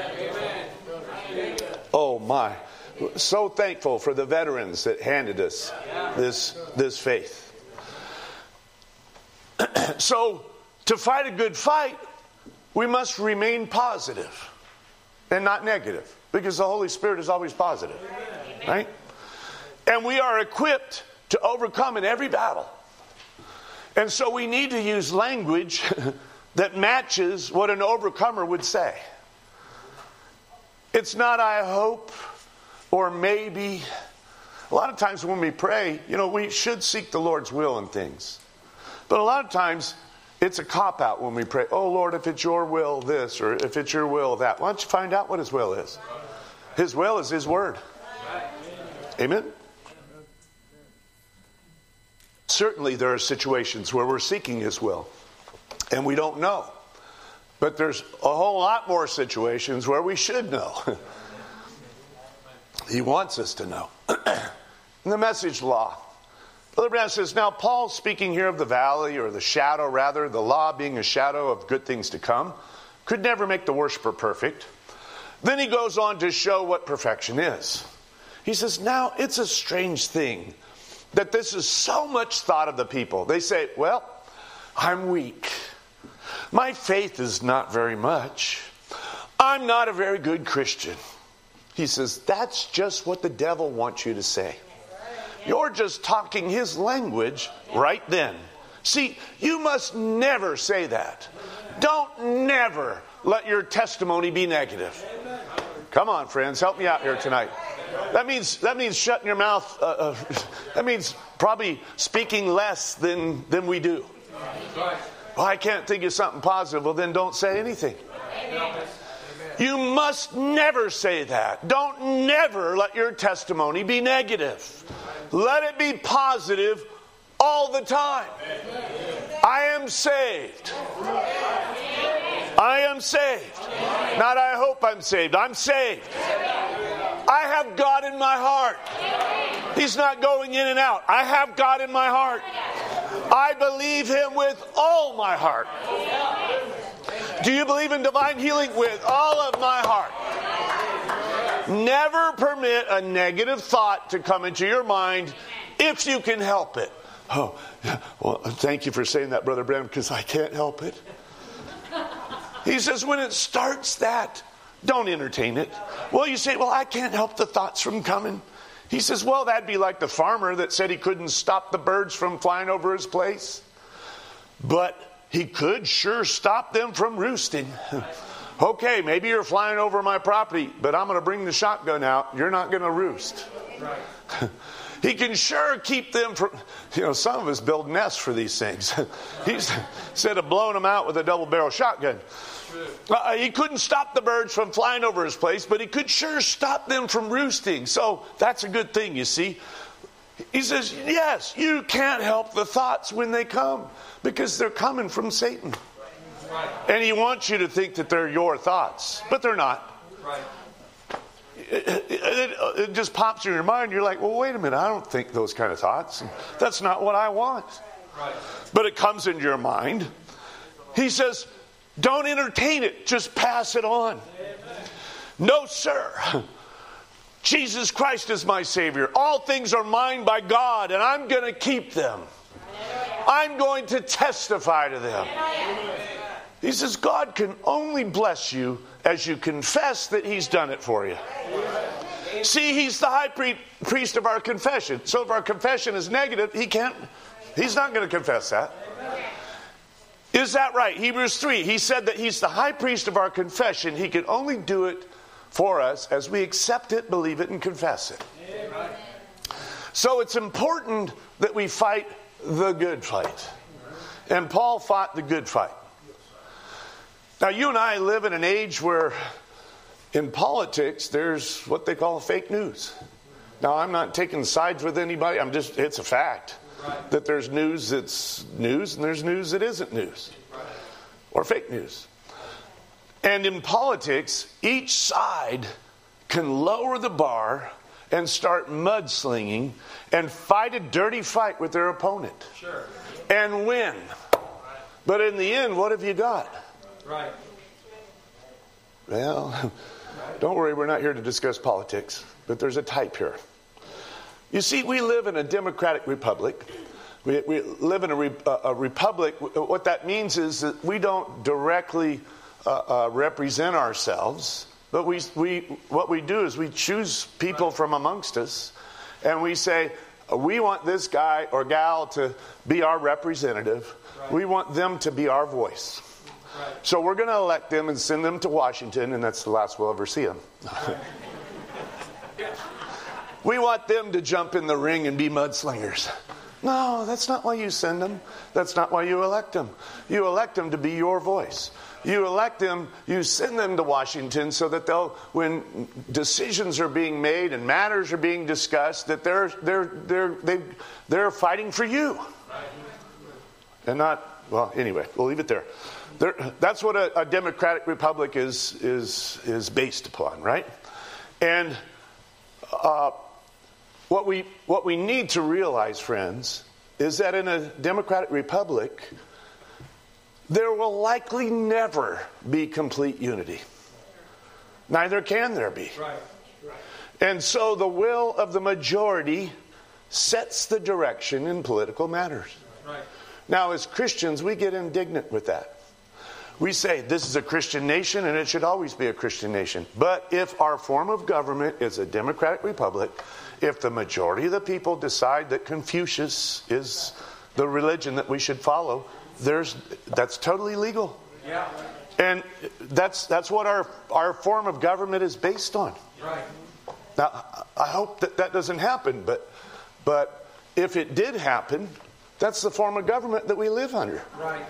Oh my! So thankful for the veterans that handed us this this faith. So, to fight a good fight, we must remain positive and not negative, because the Holy Spirit is always positive, right? And we are equipped to overcome in every battle. And so we need to use language that matches what an overcomer would say. It's not I hope or maybe. A lot of times when we pray, you know, we should seek the Lord's will in things. But a lot of times, it's a cop-out when we pray, oh, Lord, if it's your will, this, or if it's your will, that. Why don't you find out what his will is? His will is his word. Amen? Certainly, there are situations where we're seeking his will, and we don't know. But there's a whole lot more situations where we should know. He wants us to know. In the Message Law, Brother Branham says, now Paul's speaking here of the valley, or the shadow rather, the law being a shadow of good things to come, could never make the worshiper perfect. Then he goes on to show what perfection is. He says, now it's a strange thing that this is so much thought of the people. They say, well, I'm weak. My faith is not very much. I'm not a very good Christian. He says, that's just what the devil wants you to say. You're just talking his language right then. See, you must never say that. Don't never let your testimony be negative. Come on, friends, help me out here tonight. That means that means shutting your mouth. Uh, uh, that means probably speaking less than than we do. Well, I can't think of something positive. Well, then don't say anything. Amen. You must never say that. Don't never let your testimony be negative. Let it be positive all the time. I am saved. I am saved. Not I hope I'm saved. I'm saved. I have God in my heart. He's not going in and out. I have God in my heart. I believe Him with all my heart. Do you believe in divine healing? With all of my heart. Never permit a negative thought to come into your mind if you can help it. Oh, well, thank you for saying that, Brother Branham, because I can't help it. He says when it starts that, don't entertain it. Well, you say, well, I can't help the thoughts from coming. He says, well, that'd be like the farmer that said he couldn't stop the birds from flying over his place. But he could sure stop them from roosting. Okay, maybe you're flying over my property, but I'm going to bring the shotgun out. You're not going to roost. Right. He can sure keep them from, you know, some of us build nests for these things. He's, instead of blowing them out with a double-barrel shotgun. Uh, he couldn't stop the birds from flying over his place, but he could sure stop them from roosting. So that's a good thing, you see. He says, yes, you can't help the thoughts when they come because they're coming from Satan. And he wants you to think that they're your thoughts, but they're not. It, it, it just pops in your mind. You're like, well, wait a minute. I don't think those kind of thoughts. That's not what I want. But it comes into your mind. He says, don't entertain it. Just pass it on. No, sir. Jesus Christ is my Savior. All things are mine by God, and I'm going to keep them. I'm going to testify to them. He says, God can only bless you as you confess that He's done it for you. See, He's the high priest of our confession. So if our confession is negative, He can't, He's not going to confess that. Is that right? Hebrews three, He said that He's the high priest of our confession. He can only do it for us as we accept it, believe it, and confess it. So it's important that we fight the good fight. And Paul fought the good fight. Now, you and I live in an age where in politics, there's what they call fake news. Now, I'm not taking sides with anybody. I'm just, it's a fact right. that there's news that's news and there's news that isn't news right. or fake news. And in politics, each side can lower the bar and start mudslinging and fight a dirty fight with their opponent sure. and win. Right. But in the end, what have you got? Right. Well, don't worry, we're not here to discuss politics, but there's a type here. You see, we live in a democratic republic. We, we live in a, re, a republic. What that means is that we don't directly uh, uh, represent ourselves, but we, we what we do is we choose people from amongst us, and we say, we want this guy or gal to be our representative. Right. We want them to be our voice. Right. So we're going to elect them and send them to Washington, and that's the last we'll ever see them. Right. We want them to jump in the ring and be mudslingers. No, that's not why you send them. That's not why you elect them. You elect them to be your voice. You elect them, you send them to Washington so that they'll, when decisions are being made and matters are being discussed, that they're they're they're they they're fighting for you, and not. Well, anyway, we'll leave it there. There, that's what a, a democratic republic is is is based upon, right? And uh, what we what we need to realize, friends, is that in a democratic republic, there will likely never be complete unity. Neither can there be. Right. Right. And so the will of the majority sets the direction in political matters. Right. Now, as Christians, we get indignant with that. We say, this is a Christian nation and it should always be a Christian nation. But if our form of government is a democratic republic, if the majority of the people decide that Confucius is the religion that we should follow, there's that's totally legal. Yeah. And that's that's what our, our form of government is based on. Right. Now, I hope that that doesn't happen, but but if it did happen, That's the form of government that we live under. Right.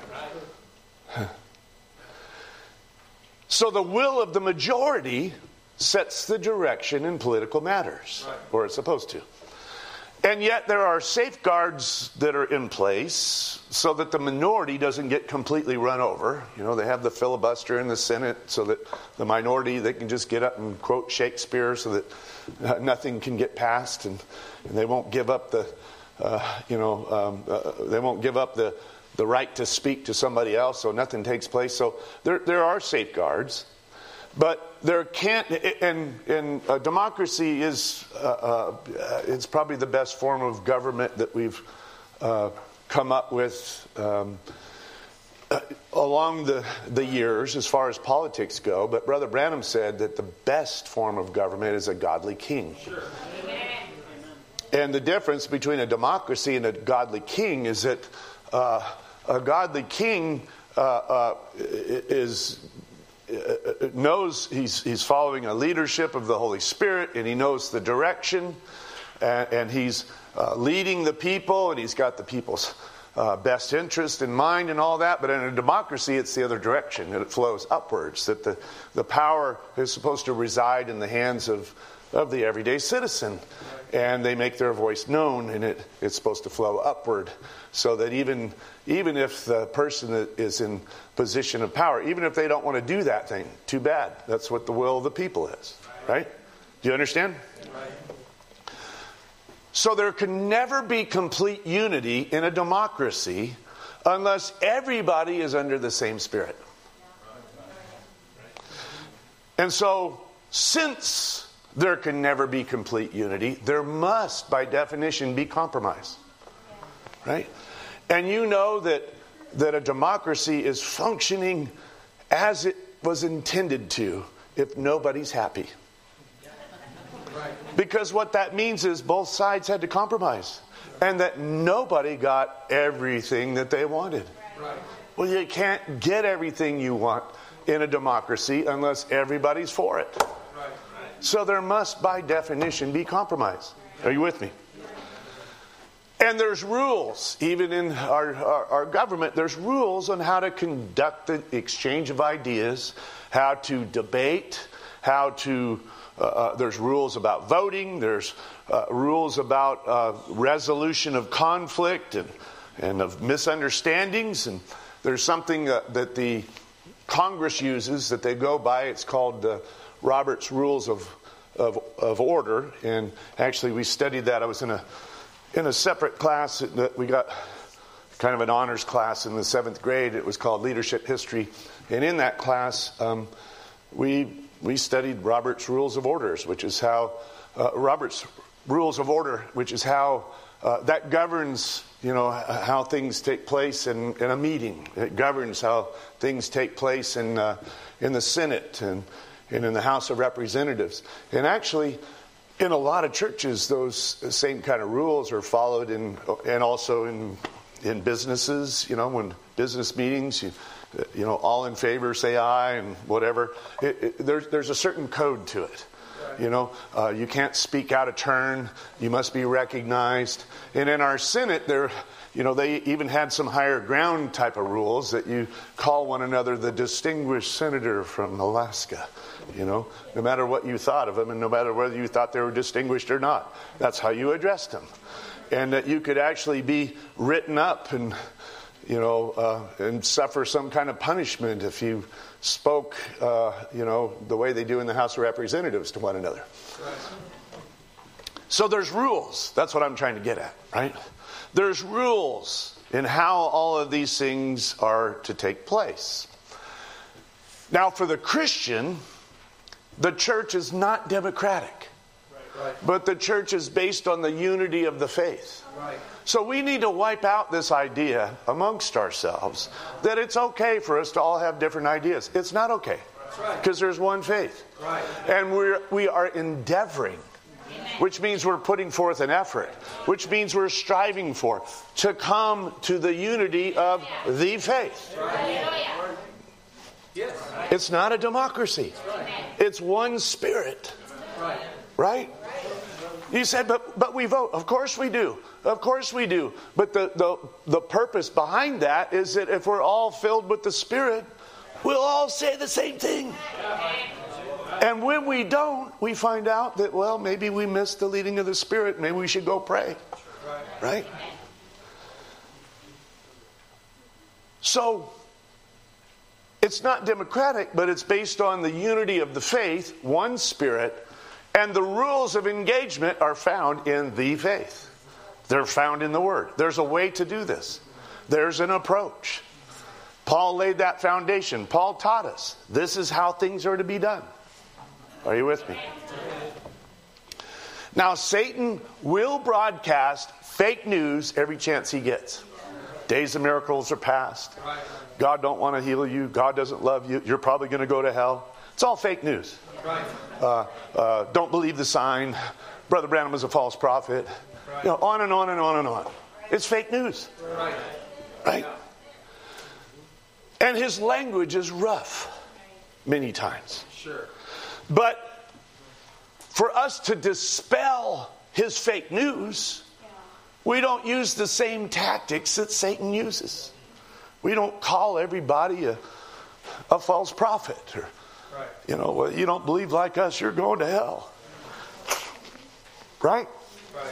So the will of the majority sets the direction in political matters, right. or it's supposed to. And yet there are safeguards that are in place so that the minority doesn't get completely run over. You know, they have the filibuster in the Senate so that the minority, they can just get up and quote Shakespeare so that uh, nothing can get passed, and, and they won't give up the, uh, you know, um, uh, they won't give up the, the right to speak to somebody else, so nothing takes place. So there there are safeguards. But there can't, and, and uh, democracy is, uh, uh, it's probably the best form of government that we've uh, come up with um, uh, along the, the years as far as politics go. But Brother Branham said that the best form of government is a godly king. Sure. And the difference between a democracy and a godly king is that uh, a godly king uh, uh, is... knows he's he's following a leadership of the Holy Spirit, and he knows the direction, and, and he's uh, leading the people, and he's got the people's uh, best interest in mind and all that. But in a democracy, it's the other direction, and it flows upwards, that the, the power is supposed to reside in the hands of, of the everyday citizen, and they make their voice known, and it, it's supposed to flow upward, so that even even if the person that is in position of power, even if they don't want to do that thing, too bad. That's what the will of the people is, right? Do you understand? Right. So there can never be complete unity in a democracy unless everybody is under the same spirit. And so, since there can never be complete unity, there must, by definition, be compromise. Right? And you know that, that a democracy is functioning as it was intended to if nobody's happy. Because what that means is both sides had to compromise. And that nobody got everything that they wanted. Well, you can't get everything you want in a democracy unless everybody's for it. So there must, by definition, be compromise. Are you with me? And there's rules, even in our, our, our government, there's rules on how to conduct the exchange of ideas, how to debate, how to, uh, uh, there's rules about voting, there's uh, rules about uh, resolution of conflict and, and of misunderstandings. And there's something uh, that the Congress uses that they go by. It's called uh, Robert's Rules of, of, of Order. And actually we studied that. I was in a In a separate class that we got, kind of an honors class in the seventh grade. It was called Leadership History, and in that class, um, we we studied Robert's Rules of Orders, which is how uh, Robert's Rules of Order, which is how uh, that governs, you know, how things take place in, in a meeting. It governs how things take place in uh, in the Senate and and in the House of Representatives, and actually, in a lot of churches, those same kind of rules are followed in, and also in in businesses. You know, when business meetings, you, you know, all in favor say aye and whatever. It, it, there's there's a certain code to it. You know, uh, you can't speak out of turn. You must be recognized. And in our Senate, there, you know, they even had some higher ground type of rules that you call one another the distinguished senator from Alaska. You know, no matter what you thought of them, and no matter whether you thought they were distinguished or not, that's how you addressed them. And that you could actually be written up and, you know, uh, and suffer some kind of punishment if you spoke, uh, you know, the way they do in the House of Representatives to one another. So there's rules. That's what I'm trying to get at, right? There's rules in how all of these things are to take place. Now, for the Christian, the church is not democratic. Right, right. But the church is based on the unity of the faith. Right. So we need to wipe out this idea amongst ourselves that it's okay for us to all have different ideas. It's not okay. Because there's one faith. Right. And we're, we are endeavoring, which means we're putting forth an effort, which means we're striving for, to come to the unity of the faith. Right. It's not a democracy. It's one spirit. Right? You said, but but we vote. Of course we do. Of course we do. But the, the, the purpose behind that is that if we're all filled with the Spirit, we'll all say the same thing. And when we don't, we find out that, well, maybe we missed the leading of the Spirit. Maybe we should go pray. Right? So, it's not democratic, but it's based on the unity of the faith, one Spirit, and the rules of engagement are found in the faith. They're found in the Word. There's a way to do this. There's an approach. Paul laid that foundation. Paul taught us this is how things are to be done. Are you with me? Now, Satan will broadcast fake news every chance he gets. Days of miracles are past. God don't want to heal you. God doesn't love you. You're probably going to go to hell. It's all fake news. Uh, uh, don't believe the sign. Brother Branham is a false prophet. You know, on and on and on and on. It's fake news. Right? And his language is rough many times. Sure. But for us to dispel his fake news, we don't use the same tactics that Satan uses. We don't call everybody a, a false prophet. Or, right. You know, well, you don't believe like us, you're going to hell. Right? Right.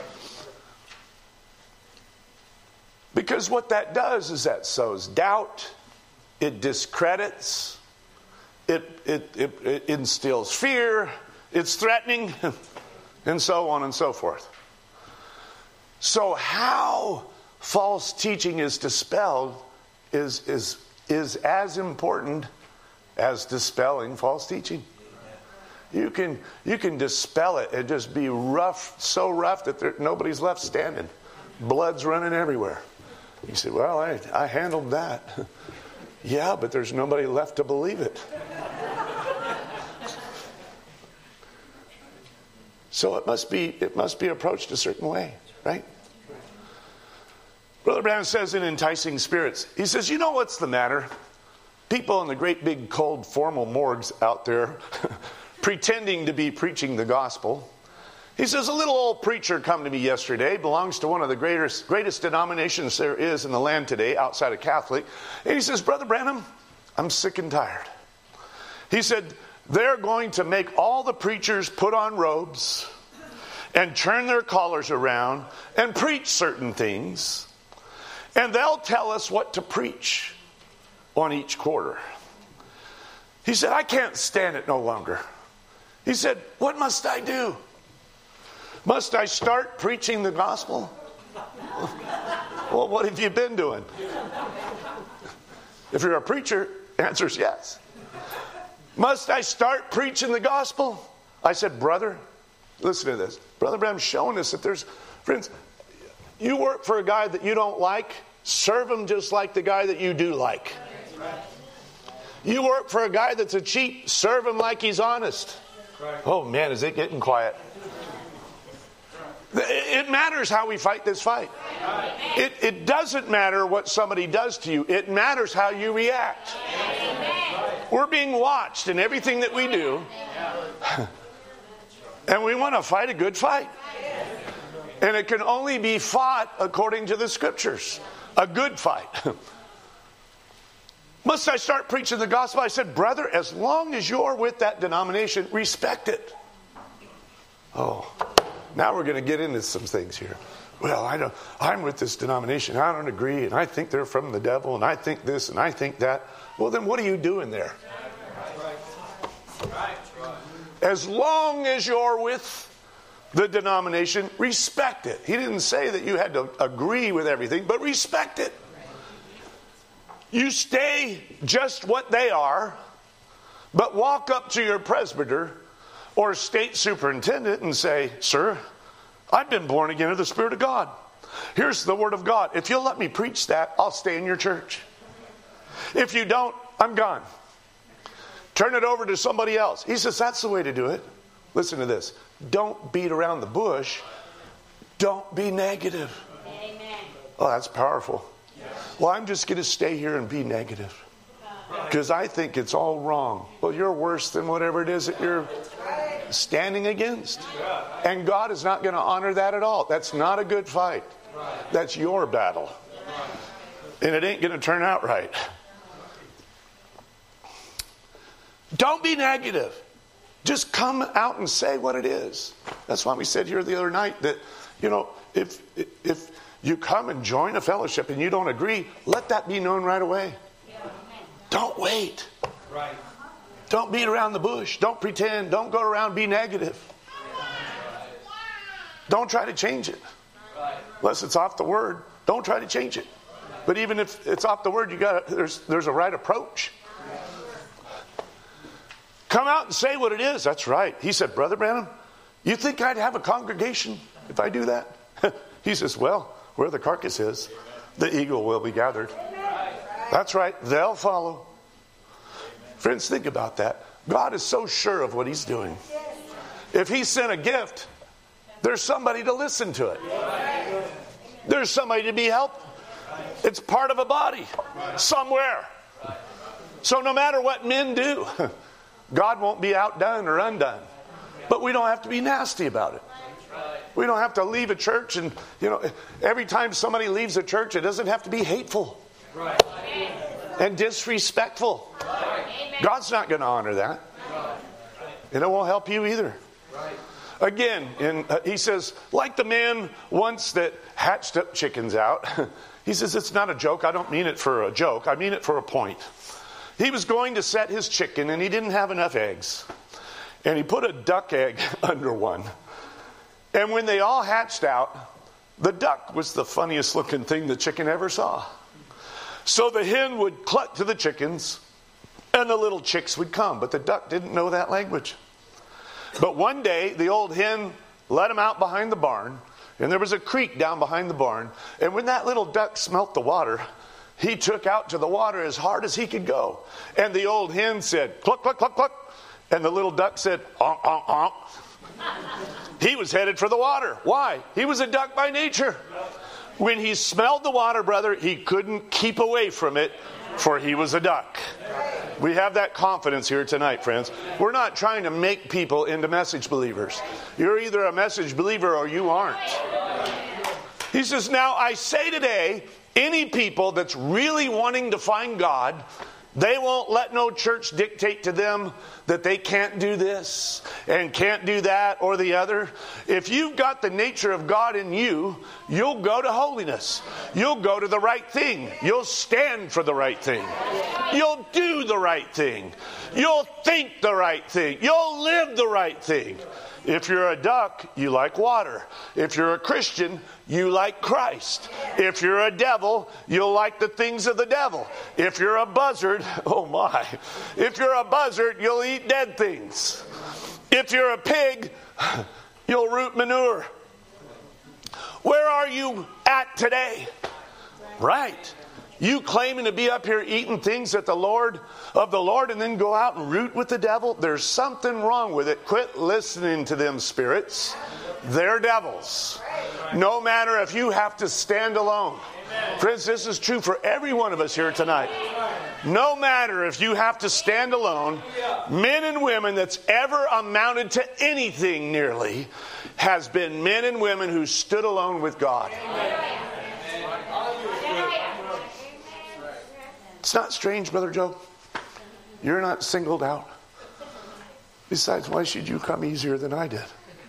Because what that does is that sows doubt, it discredits, it, it, it, it instills fear, it's threatening, and so on and so forth. So how false teaching is dispelled is, is, is as important as dispelling false teaching. You can, you can dispel it and just be rough, so rough that there, nobody's left standing. Blood's running everywhere. You say, well, I, I handled that. Yeah, but there's nobody left to believe it. So it must be it must be approached a certain way, right? Brother Branham says in Enticing Spirits, he says, you know what's the matter? People in the great big cold formal morgues out there pretending to be preaching the gospel. He says, a little old preacher come to me yesterday, belongs to one of the greatest, greatest denominations there is in the land today, outside of Catholic. And he says, Brother Branham, I'm sick and tired. He said, they're going to make all the preachers put on robes and turn their collars around and preach certain things. And they'll tell us what to preach on each quarter. He said, I can't stand it no longer. He said, what must I do? Must I start preaching the gospel? Well, what have you been doing? If you're a preacher, the answer is yes. Must I start preaching the gospel? I said, brother, listen to this. Brother Branham's showing us that there's, friends, you work for a guy that you don't like, serve him just like the guy that you do like. You work for a guy that's a cheat, serve him like he's honest. Oh man, is it getting quiet? It matters how we fight this fight. It, it doesn't matter what somebody does to you. It matters how you react. We're being watched in everything that we do. And we want to fight a good fight. And it can only be fought according to the Scriptures. A good fight. Must I start preaching the gospel? I said, brother, as long as you're with that denomination, respect it. Oh, now we're going to get into some things here. Well, I don't, I'm with this denomination. I don't agree, and I think they're from the devil, and I think this, and I think that. Well, then what are you doing there? As long as you're with the denomination, respect it. He didn't say that you had to agree with everything, but respect it. You stay just what they are, but walk up to your presbyter or state superintendent and say, sir, I've been born again of the Spirit of God. Here's the Word of God. If you'll let me preach that, I'll stay in your church. If you don't, I'm gone. Turn it over to somebody else. He says, that's the way to do it. Listen to this. Don't beat around the bush. Don't be negative. Amen. Oh, that's powerful. Yes. Well, I'm just going to stay here and be negative because I think it's all wrong. Well, you're worse than whatever it is that you're... standing against. And God is not going to honor that at all. That's not a good fight. That's your battle. And it ain't going to turn out right. Don't be negative. Just come out and say what it is. That's why we said here the other night that, you know, if if you come and join a fellowship and you don't agree, let that be known right away. Don't wait. Right. Don't beat around the bush. Don't pretend. Don't go around and be negative. Don't try to change it. Unless it's off the word, don't try to change it. But even if it's off the word, you got there's there's a right approach. Come out and say what it is. That's right. He said, Brother Branham, you think I'd have a congregation if I do that? He says, well, where the carcass is, the eagle will be gathered. That's right. They'll follow. Friends, think about that. God is so sure of what he's doing. If he sent a gift, there's somebody to listen to it. There's somebody to be helped. It's part of a body somewhere. So no matter what men do, God won't be outdone or undone. But we don't have to be nasty about it. We don't have to leave a church and, you know, every time somebody leaves a church, it doesn't have to be hateful and disrespectful. God's not going to honor that. And it won't help you either. Again, in, uh, he says, like the man once that hatched up chickens out, he says, it's not a joke. I don't mean it for a joke. I mean it for a point. He was going to set his chicken and he didn't have enough eggs. And he put a duck egg under one. And when they all hatched out, the duck was the funniest looking thing the chicken ever saw. So the hen would cluck to the chickens and the little chicks would come. But the duck didn't know that language. But one day, the old hen let him out behind the barn. And there was a creek down behind the barn. And when that little duck smelt the water, he took out to the water as hard as he could go. And the old hen said, cluck, cluck, cluck, cluck. And the little duck said, onk, onk, onk. He was headed for the water. Why? He was a duck by nature. When he smelled the water, brother, he couldn't keep away from it, for he was a duck. We have that confidence here tonight, friends. We're not trying to make people into message believers. You're either a message believer or you aren't. He says, now I say today, any people that's really wanting to find God, they won't let no church dictate to them that they can't do this and can't do that or the other. If you've got the nature of God in you, you'll go to holiness. You'll go to the right thing. You'll stand for the right thing. You'll do the right thing. You'll think the right thing. You'll live the right thing. If you're a duck, you like water. If you're a Christian, you like Christ. If you're a devil, you'll like the things of the devil. If you're a buzzard, oh my. If you're a buzzard, you'll eat dead things. If you're a pig, you'll root manure. Where are you at today? Right. You claiming to be up here eating things that the Lord of the Lord and then go out and root with the devil? There's something wrong with it. Quit listening to them spirits. They're devils. No matter if you have to stand alone. Friends, this is true for every one of us here tonight. No matter if you have to stand alone, men and women that's ever amounted to anything nearly has been men and women who stood alone with God. It's not strange, Brother Joe. You're not singled out. Besides, why should you come easier than I did?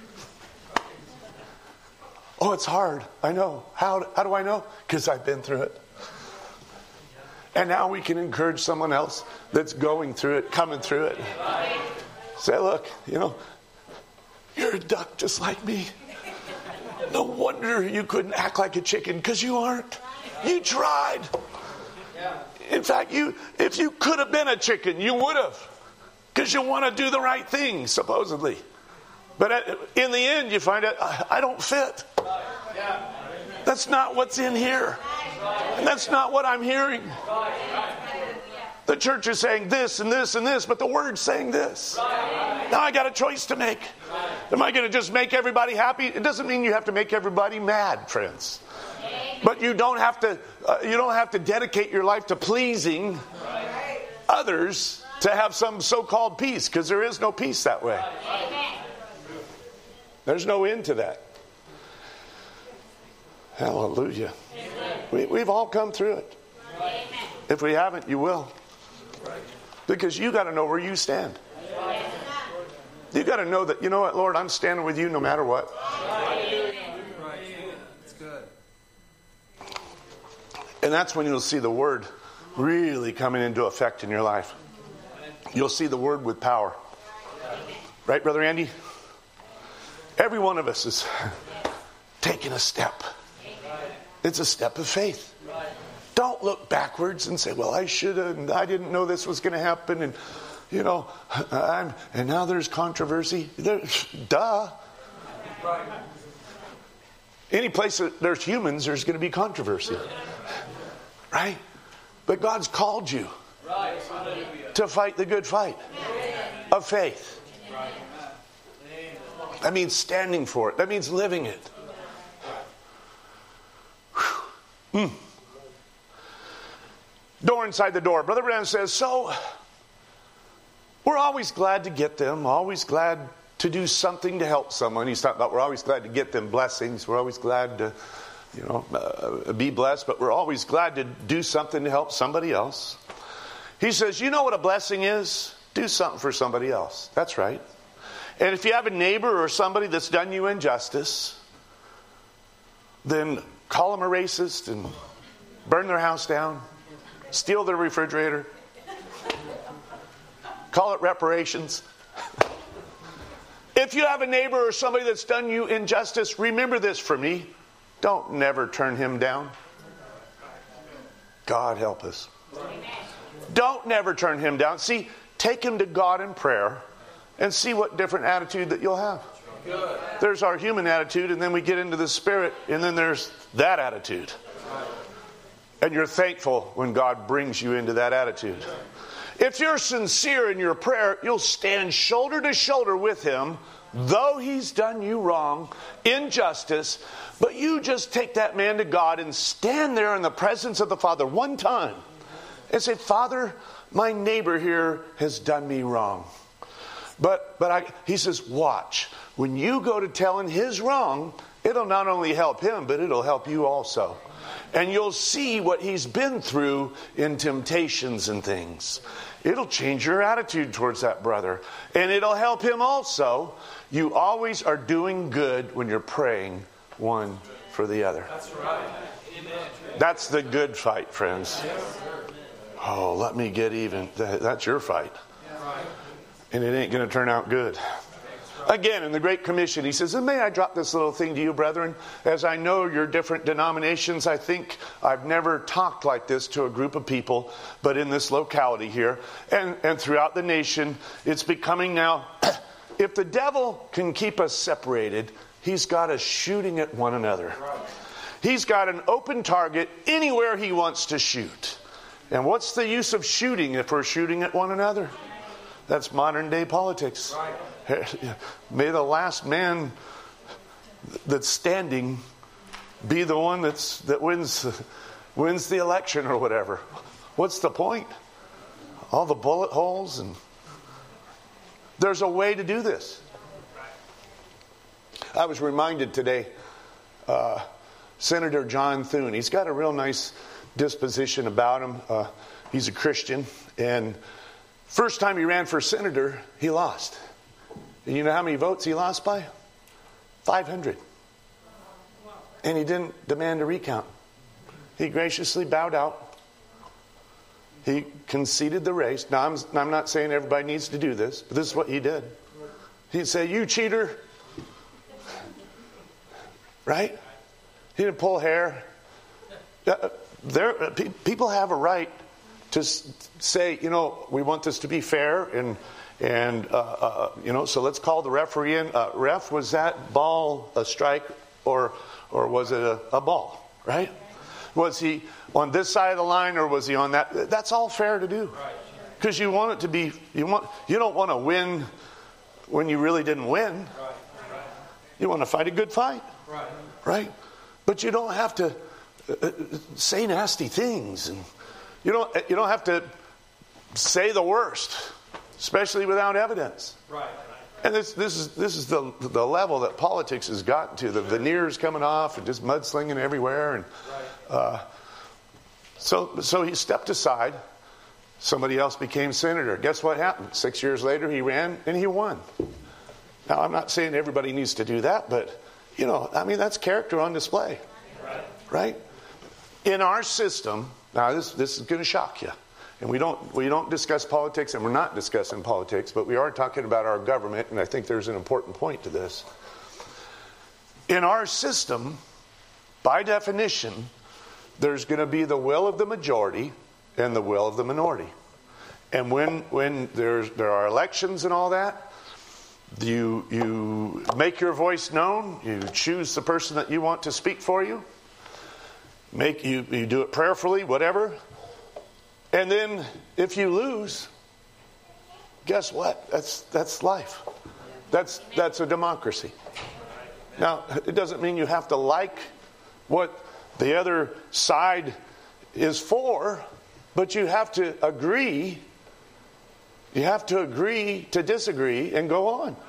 Oh, it's hard. I know. How, how do I know? Because I've been through it. And now we can encourage someone else that's going through it, coming through it. Say, look, you know, you're a duck just like me. No wonder you couldn't act like a chicken, because you aren't. You tried. In fact, you if you could have been a chicken, you would have. Because you want to do the right thing, supposedly. But at, in the end, you find out, I, I don't fit. That's not what's in here. And that's not what I'm hearing. The church is saying this and this and this, but the Word's saying this. Now I got a choice to make. Am I going to just make everybody happy? It doesn't mean you have to make everybody mad, friends. But you don't have to. Uh, you don't have to dedicate your life to pleasing others to have some so-called peace, because there is no peace that way. There's no end to that. Hallelujah. We, we've all come through it. Amen. If we haven't, you will. Because you got to know where you stand. You got to know that, you know what, Lord, I'm standing with you no matter what. That's good. And that's when you'll see the word really coming into effect in your life. You'll see the word with power. Right, Brother Andy? Every one of us is taking a step. It's a step of faith. Don't look backwards and say, well, I should have, and I didn't know this was going to happen, and, you know, I'm, and now there's controversy. There, duh. Any place that there's humans, there's going to be controversy. Right? But God's called you to fight the good fight of faith. That means standing for it. That means living it. Mm. Door inside the door. Brother Branham says, so we're always glad to get them, always glad to do something to help someone. He's talking about we're always glad to get them blessings. We're always glad to, you know, uh, be blessed, but we're always glad to do something to help somebody else. He says, you know what a blessing is? Do something for somebody else. That's right. And if you have a neighbor or somebody that's done you injustice, then call them a racist and burn their house down, steal their refrigerator, call it reparations. If you have a neighbor or somebody that's done you injustice, remember this for me. Don't never turn him down. God help us. Don't never turn him down. See, take him to God in prayer and see what different attitude that you'll have. There's our human attitude, and then we get into the spirit, and then there's that attitude. And you're thankful when God brings you into that attitude. If you're sincere in your prayer, you'll stand shoulder to shoulder with him, though he's done you wrong, injustice, but you just take that man to God and stand there in the presence of the Father one time and say, Father, my neighbor here has done me wrong. But but I, he says, watch. When you go to telling his wrong, it'll not only help him, but it'll help you also. And you'll see what he's been through in temptations and things. It'll change your attitude towards that brother. And it'll help him also. You always are doing good when you're praying one for the other. That's right. That's the good fight, friends. Oh, let me get even. That's your fight. And it ain't going to turn out good. Again, in the Great Commission, he says, and may I drop this little thing to you, brethren? As I know your different denominations, I think I've never talked like this to a group of people, but in this locality here and, and throughout the nation, it's becoming now, if the devil can keep us separated, he's got us shooting at one another. He's got an open target anywhere he wants to shoot. And what's the use of shooting if we're shooting at one another? That's modern day politics. May the last man that's standing be the one that's that wins wins the election or whatever. What's the point? All the bullet holes, and there's a way to do this. I was reminded today, uh, Senator John Thune. He's got a real nice disposition about him. Uh, he's a Christian, and first time he ran for senator, he lost. And you know how many votes he lost by? five hundred. And he didn't demand a recount. He graciously bowed out. He conceded the race. Now, I'm, I'm not saying everybody needs to do this, but this is what he did. He'd say, you cheater. Right? He didn't pull hair. Uh, there, uh, pe- people have a right to s- say, you know, we want this to be fair, and and uh, uh, you know, so let's call the referee in. Uh, ref, was that ball a strike or or was it a, a ball? Right? Was he on this side of the line or was he on that? That's all fair to do, because you want it to be. You want you don't want to win when you really didn't win. You want to fight a good fight, right? But you don't have to uh, say nasty things, and you don't you don't have to say the worst, especially without evidence. Right. And this this is this is the the level that politics has gotten to. The veneers coming off and just mudslinging everywhere. And uh, so so he stepped aside. Somebody else became senator. Guess what happened? Six years later, he ran and he won. Now, I'm not saying everybody needs to do that, but, you know, I mean, that's character on display. Right? Right? In our system, now this this is going to shock you. And we don't we don't discuss politics, and we're not discussing politics, but we are talking about our government, and I think there's an important point to this. In our system, by definition, there's going to be the will of the majority and the will of the minority. And when when there's there are elections and all that, you you make your voice known, you choose the person that you want to speak for you. Make you you do it prayerfully, whatever. And then if you lose, guess what? That's that's life. That's that's a democracy. Now, it doesn't mean you have to like what the other side is for, but you have to agree. You have to agree to disagree and go on.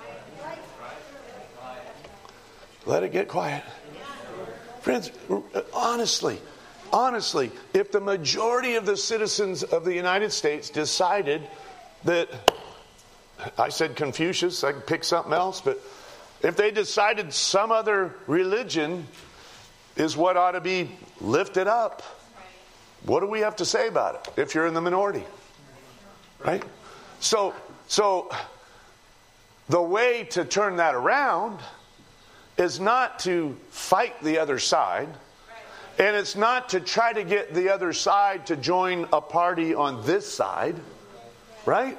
Let it get quiet. Friends, honestly, honestly, if the majority of the citizens of the United States decided that, I said Confucius, I could pick something else, but if they decided some other religion is what ought to be lifted up, what do we have to say about it if you're in the minority? Right? So, so the way to turn that around is not to fight the other side, and it's not to try to get the other side to join a party on this side, right?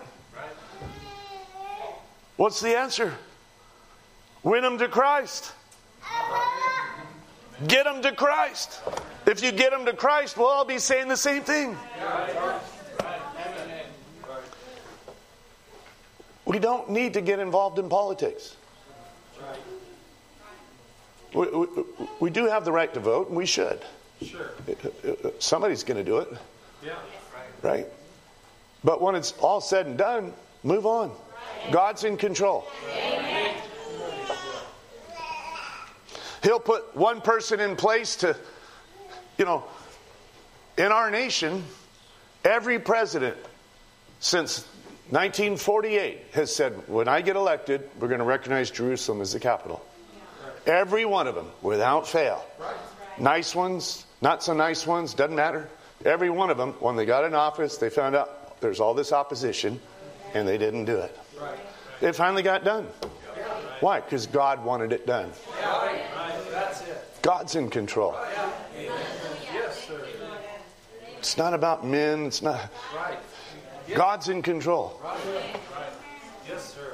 What's the answer? Win them to Christ. Get them to Christ. If you get them to Christ, we'll all be saying the same thing. We don't need to get involved in politics. We, we, we do have the right to vote, and we should. Sure. Somebody's going to do it. Yeah. Right? But when it's all said and done, move on. God's in control. Amen. He'll put one person in place to, you know, in our nation, every president since nineteen forty-eight has said, when I get elected, we're going to recognize Jerusalem as the capital. Every one of them, without fail. Nice ones, not so nice ones, doesn't matter. Every one of them, when they got in office, they found out there's all this opposition, and they didn't do it. It finally got done. Why? Because God wanted it done. God's in control. It's not about men. It's not. God's in control. Yes, sir.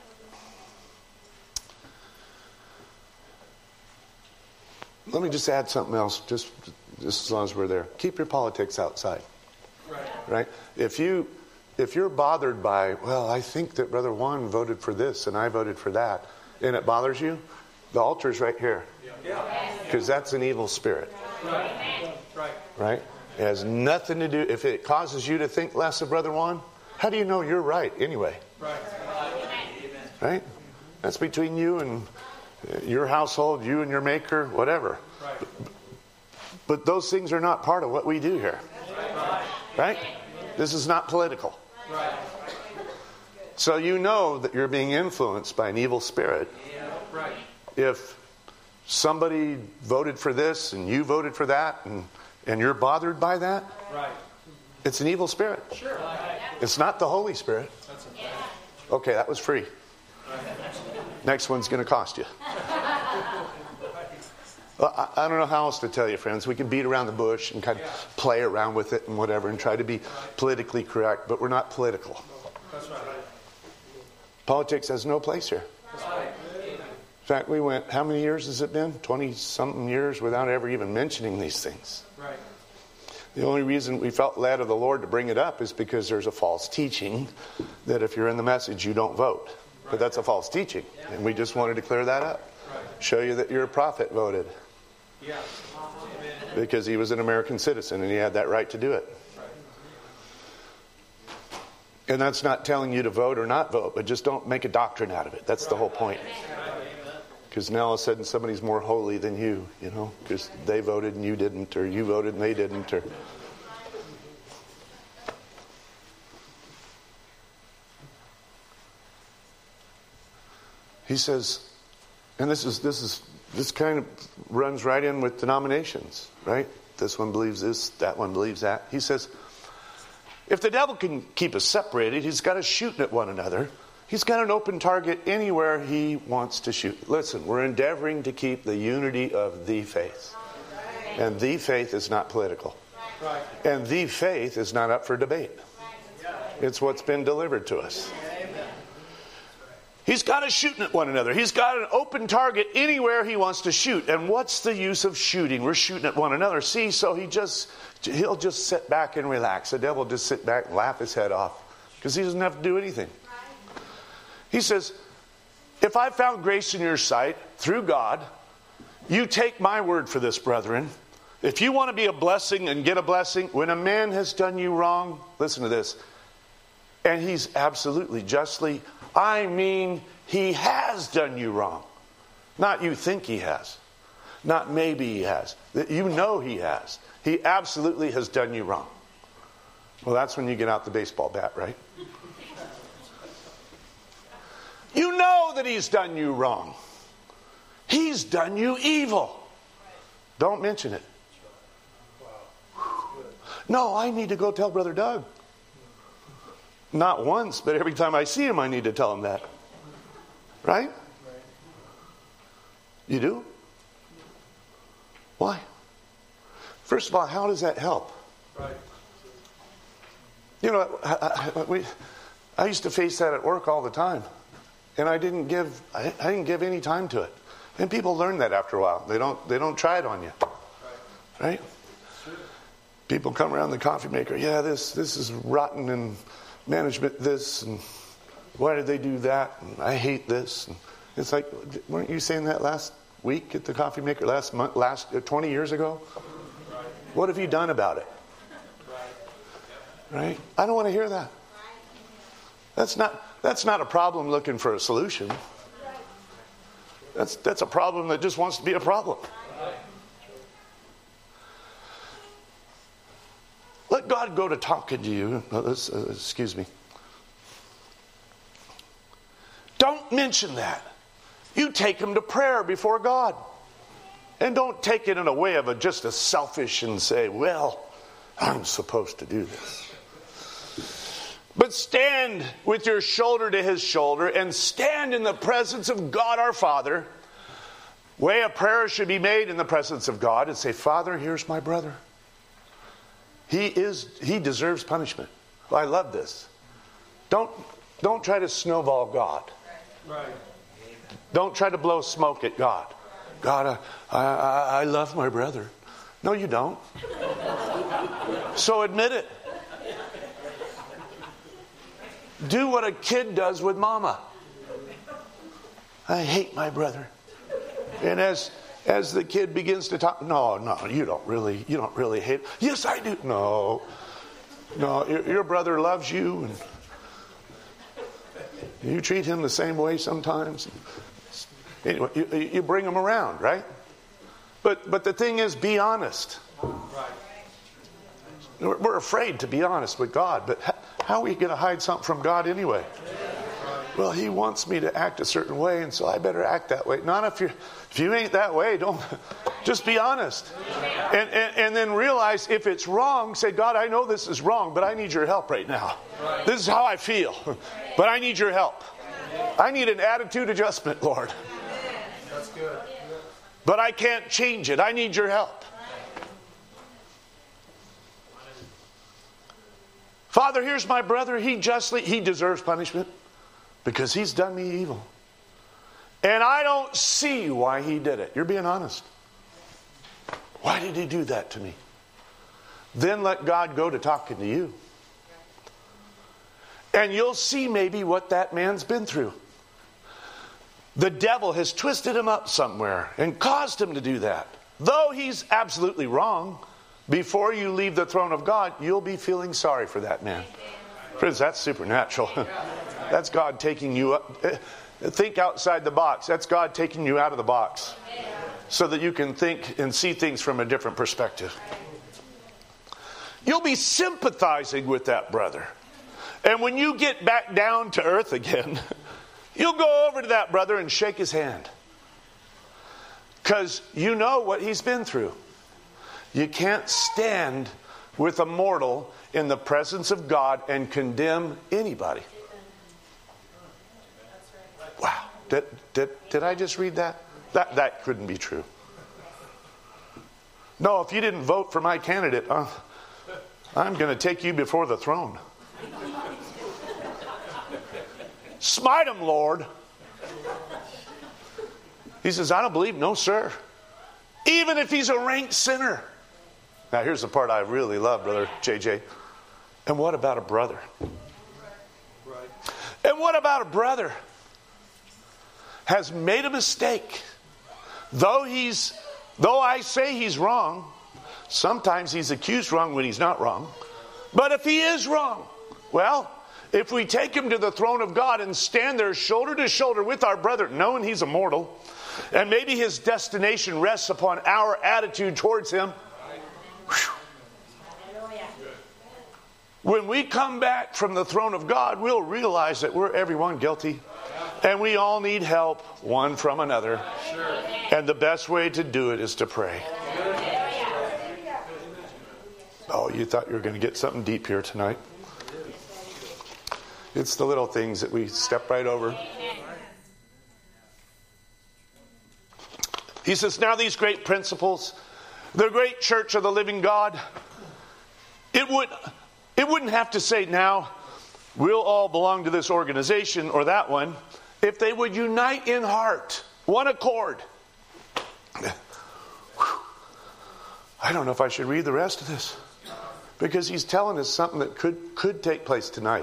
Let me just add something else, just, just as long as we're there. Keep your politics outside. Right. Right? If you if you're bothered by, well, I think that Brother Juan voted for this and I voted for that, and it bothers you, the altar's right here. Because that's an evil spirit. Right. Right? It has nothing to do, if it causes you to think less of Brother Juan, how do you know you're right anyway? Right? Right? That's between you and your household, you and your maker, whatever. Right. But, but those things are not part of what we do here. Right? This is not political. Right. So you know that you're being influenced by an evil spirit. Yeah. Right. If somebody voted for this and you voted for that and, and you're bothered by that, right. It's an evil spirit. Sure. It's not the Holy Spirit. Okay, that was free. Next one's going to cost you. Well, I, I don't know how else to tell you, friends. We can beat around the bush and kind of play around with it and whatever and try to be politically correct, but we're not political. That's right. Politics has no place here. That's right. In fact, we went, how many years has it been? twenty-something years without ever even mentioning these things. Right. The only reason we felt led of the Lord to bring it up is because there's a false teaching that if you're in the message, you don't vote. But that's a false teaching, and we just wanted to clear that up. Show you that your prophet voted. Because he was an American citizen, and he had that right to do it. And that's not telling you to vote or not vote, but just don't make a doctrine out of it. That's the whole point. Because now all of a sudden somebody's more holy than you, you know, because they voted and you didn't, or you voted and they didn't, or... He says, and this is this is this kind of runs right in with denominations, right? This one believes this, that one believes that. He says, if the devil can keep us separated, he's got us shooting at one another. He's got an open target anywhere he wants to shoot. Listen, we're endeavoring to keep the unity of the faith. And the faith is not political. And the faith is not up for debate. It's what's been delivered to us. He's got us shooting at one another. He's got an open target anywhere he wants to shoot. And what's the use of shooting? We're shooting at one another. See, so he just, he'll just sit back and relax. The devil will just sit back and laugh his head off because he doesn't have to do anything. He says, if I found grace in your sight through God, you take my word for this, brethren. If you want to be a blessing and get a blessing, when a man has done you wrong, listen to this, and he's absolutely justly, I mean, he has done you wrong. Not you think he has. Not maybe he has. You know he has. He absolutely has done you wrong. Well, that's when you get out the baseball bat, right? You know that he's done you wrong. He's done you evil. Don't mention it. No, I need to go tell Brother Doug. Not once, but every time I see him, I need to tell him that. Right? You do? Why? First of all, how does that help? Right. You know, I, I, we, I used to face that at work all the time. And I didn't give I, I didn't give any time to it. And people learn that after a while. They don't they don't try it on you. Right? People come around the coffee maker, yeah, this this is rotten and management this, and why did they do that? And I hate this. And it's like, weren't you saying that last week at the coffee maker, last month, last twenty years ago? What have you done about it? Right? I don't want to hear that. That's not that's not a problem looking for a solution. That's that's a problem that just wants to be a problem. Let God go to talking to you. Uh, excuse me. Don't mention that. You take him to prayer before God. And don't take it in a way of a, just a selfish and say, well, I'm supposed to do this. But stand with your shoulder to his shoulder and stand in the presence of God our Father. Way a prayer should be made in the presence of God and say, Father, here's my brother. He is he deserves punishment. Well, I love this. Don't don't try to snowball God. Right. Don't try to blow smoke at God. God, I, I, I love my brother. No, you don't. So admit it. Do what a kid does with mama. I hate my brother. And as as the kid begins to talk, no, no, you don't really, you don't really hate. Yes, I do. No, no, your, your brother loves you, and you treat him the same way sometimes. Anyway, you, you bring him around, right? But but the thing is, be honest. We're, we're afraid to be honest with God, but how, how are we going to hide something from God anyway? Well, he wants me to act a certain way, and so I better act that way. Not if you if you ain't that way, don't. Just be honest. And, and, and then realize if it's wrong, say, God, I know this is wrong, but I need your help right now. This is how I feel, but I need your help. I need an attitude adjustment, Lord. That's good. But I can't change it. I need your help. Father, here's my brother. He justly, he deserves punishment. Because he's done me evil. And I don't see why he did it. You're being honest. Why did he do that to me? Then let God go to talking to you. And you'll see maybe what that man's been through. The devil has twisted him up somewhere and caused him to do that. Though he's absolutely wrong, before you leave the throne of God, you'll be feeling sorry for that man. Friends, that's supernatural. That's God taking you up. Think outside the box. That's God taking you out of the box so that you can think and see things from a different perspective. You'll be sympathizing with that brother. And when you get back down to earth again, you'll go over to that brother and shake his hand. Because you know what he's been through. You can't stand with a mortal in the presence of God and condemn anybody. Wow. Did, did, did I just read that? That that couldn't be true. No, if you didn't vote for my candidate, uh, I'm going to take you before the throne. Smite him, Lord. He says, I don't believe. No, sir. Even if he's a ranked sinner. Now, here's the part I really love, Brother J J. And what about a brother? And what about a brother has made a mistake? Though he's, though I say he's wrong, sometimes he's accused wrong when he's not wrong. But if he is wrong, well, if we take him to the throne of God and stand there shoulder to shoulder with our brother, knowing he's immortal, and maybe his destination rests upon our attitude towards him, whew, when we come back from the throne of God, we'll realize that we're everyone guilty. And we all need help one from another. And the best way to do it is to pray. Oh, you thought you were going to get something deep here tonight. It's the little things that we step right over. He says, now these great principles, the great church of the living God, it would, it wouldn't have to say now, we'll all belong to this organization or that one. If they would unite in heart, one accord. I don't know if I should read the rest of this. Because he's telling us something that could, could take place tonight.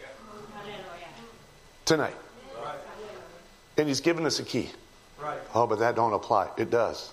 Tonight. And he's given us a key. Oh, but that don't apply. It does.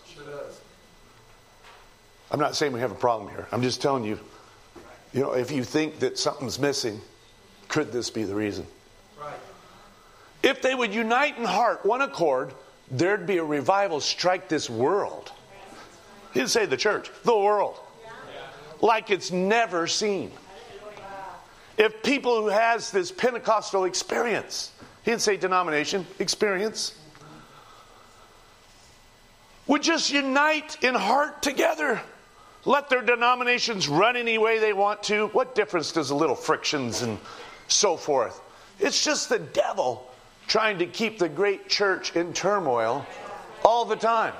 I'm not saying we have a problem here. I'm just telling you, you know, if you think that something's missing, could this be the reason? If they would unite in heart, one accord, there'd be a revival strike this world. He didn't say the church, the world. Like it's never seen. If people who has this Pentecostal experience, he didn't say denomination, experience, would just unite in heart together. Let their denominations run any way they want to. What difference does a little frictions and so forth? It's just the devil trying to keep the great church in turmoil all the time.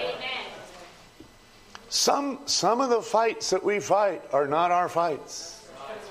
Some, some of the fights that we fight are not our fights.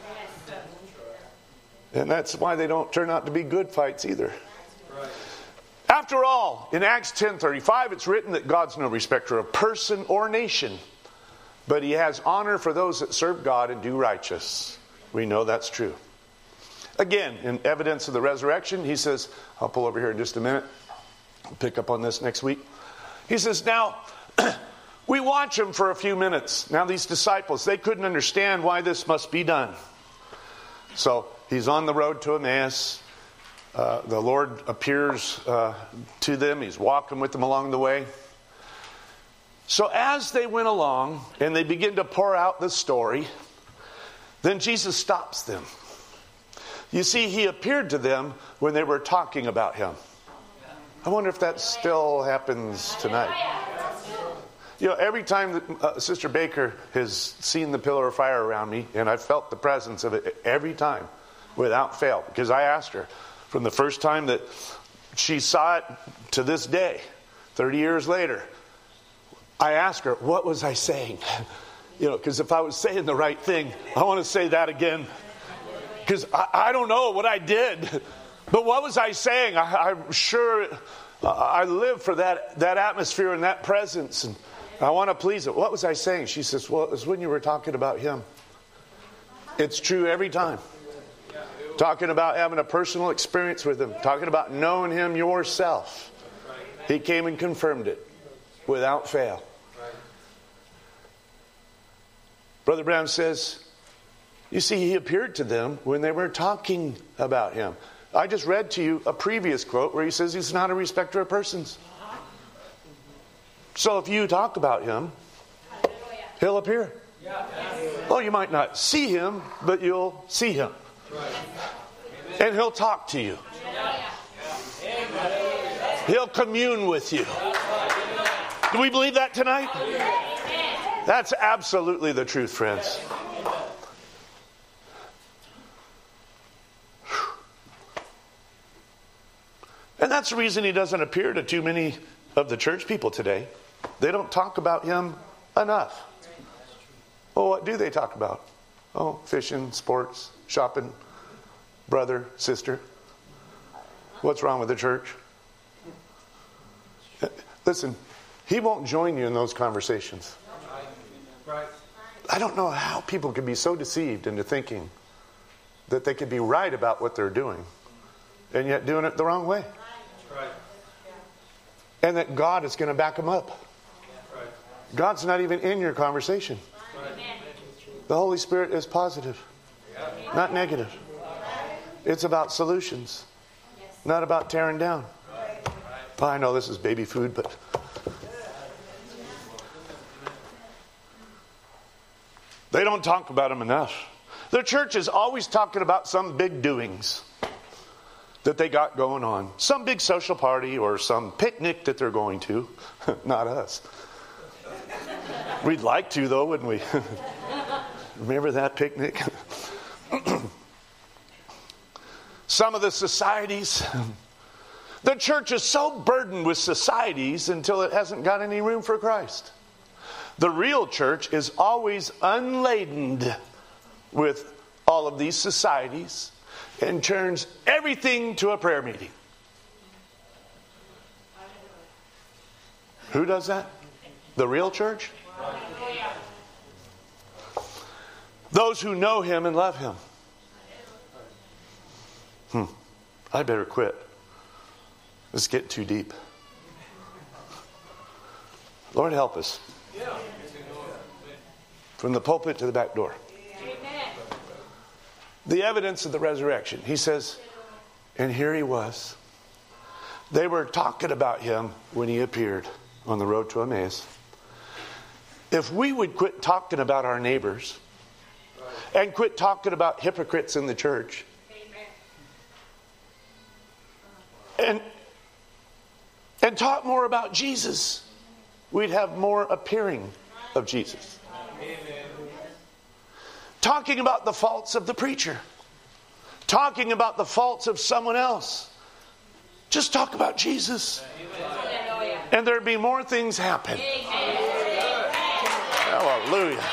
And that's why they don't turn out to be good fights either. After all, in Acts ten thirty-five, it's written that God's no respecter of person or nation, but he has honor for those that serve God and do righteous. We know that's true. Again, in evidence of the resurrection, he says, I'll pull over here in just a minute. I'll pick up on this next week. He says, now, we watch him for a few minutes. Now, these disciples, they couldn't understand why this must be done. So, he's on the road to Emmaus. Uh, the Lord appears uh, to them. He's walking with them along the way. So, as they went along and they begin to pour out the story, then Jesus stops them. You see, he appeared to them when they were talking about him. I wonder if that still happens tonight. You know, every time that uh, Sister Baker has seen the pillar of fire around me, and I've felt the presence of it every time, without fail, because I asked her from the first time that she saw it to this day, thirty years later, I asked her, what was I saying? You know, because if I was saying the right thing, I want to say that again. Because I, I don't know what I did. But what was I saying? I, I'm sure uh, I live for that, that atmosphere and that presence. And I want to please it. What was I saying? She says, well, it was when you were talking about him. It's true every time. Talking about having a personal experience with him. Talking about knowing him yourself. He came and confirmed it without fail. Brother Brown says, You see, he appeared to them when they were talking about him. I just read to you a previous quote where he says he's not a respecter of persons. So if you talk about him, he'll appear. Well, you might not see him, but you'll see him. And he'll talk to you. He'll commune with you. Do we believe that tonight? That's absolutely the truth, friends. And that's the reason he doesn't appear to too many of the church people today. They don't talk about him enough. Well, what do they talk about? Oh, fishing, sports, shopping, brother, sister. What's wrong with the church? Listen, he won't join you in those conversations. I don't know how people can be so deceived into thinking that they could be right about what they're doing and yet doing it the wrong way. And that God is going to back them up. God's not even in your conversation. The Holy Spirit is positive, not negative. It's about solutions, not about tearing down. Well, I know this is baby food, but they don't talk about him enough. The church is always talking about some big doings that they got going on. Some big social party or some picnic that they're going to. Not us. We'd like to, though, wouldn't we? Remember that picnic? Some of the societies. The church is so burdened with societies until it hasn't got any room for Christ. The real church is always unladen with all of these societies and turns everything to a prayer meeting. Who does that? The real church? Those who know him and love him. Hmm. I better quit. Let's get too deep. Lord, help us. From the pulpit to the back door. The evidence of the resurrection. He says, and here he was. They were talking about him when he appeared on the road to Emmaus. If we would quit talking about our neighbors and quit talking about hypocrites in the church, and and talk more about Jesus, we'd have more appearing of Jesus. Talking about the faults of the preacher. Talking about the faults of someone else. Just talk about Jesus. And there'd be more things happen. Hallelujah.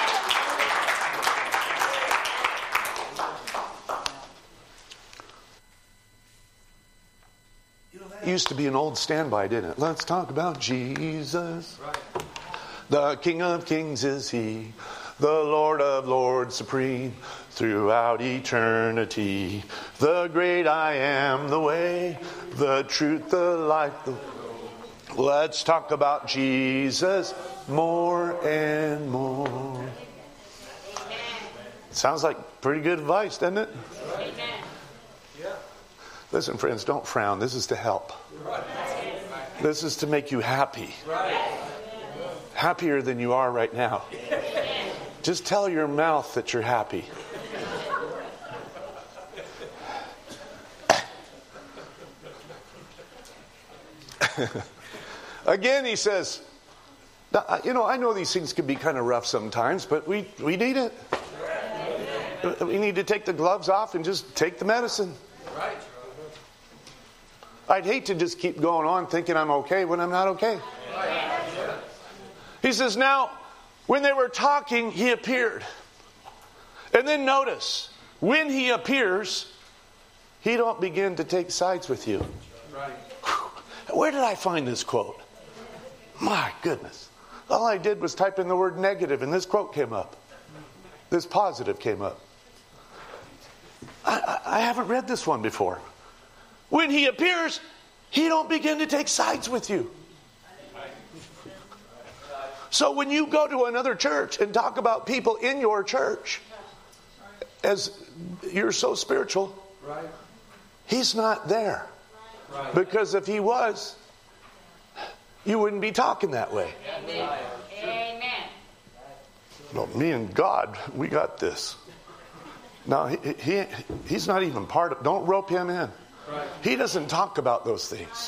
It used to be an old standby, didn't it? Let's talk about Jesus. The King of Kings is He. The Lord of Lords supreme throughout eternity. The great I am, the way, the truth, the life. The... Let's talk about Jesus more and more. Sounds like pretty good advice, doesn't it? Listen, friends, don't frown. This is to help. This is to make you happy. Happier than you are right now. Just tell your mouth that you're happy. Again, he says, you know, I know these things can be kind of rough sometimes, but we, we need it. We need to take the gloves off and just take the medicine. I'd hate to just keep going on thinking I'm okay when I'm not okay. He says, now, when they were talking, he appeared. And then notice, when he appears, he don't begin to take sides with you. Where did I find this quote? My goodness. All I did was type in the word negative and this quote came up. This positive came up. I, I, I haven't read this one before. When he appears, he don't begin to take sides with you. So when you go to another church and talk about people in your church as you're so spiritual, Right. he's not there. Right. Because if he was, you wouldn't be talking that way. Amen. Amen. No, me and God, we got this. No, he, he he's not even part of. Don't rope him in. Right. He doesn't talk about those things.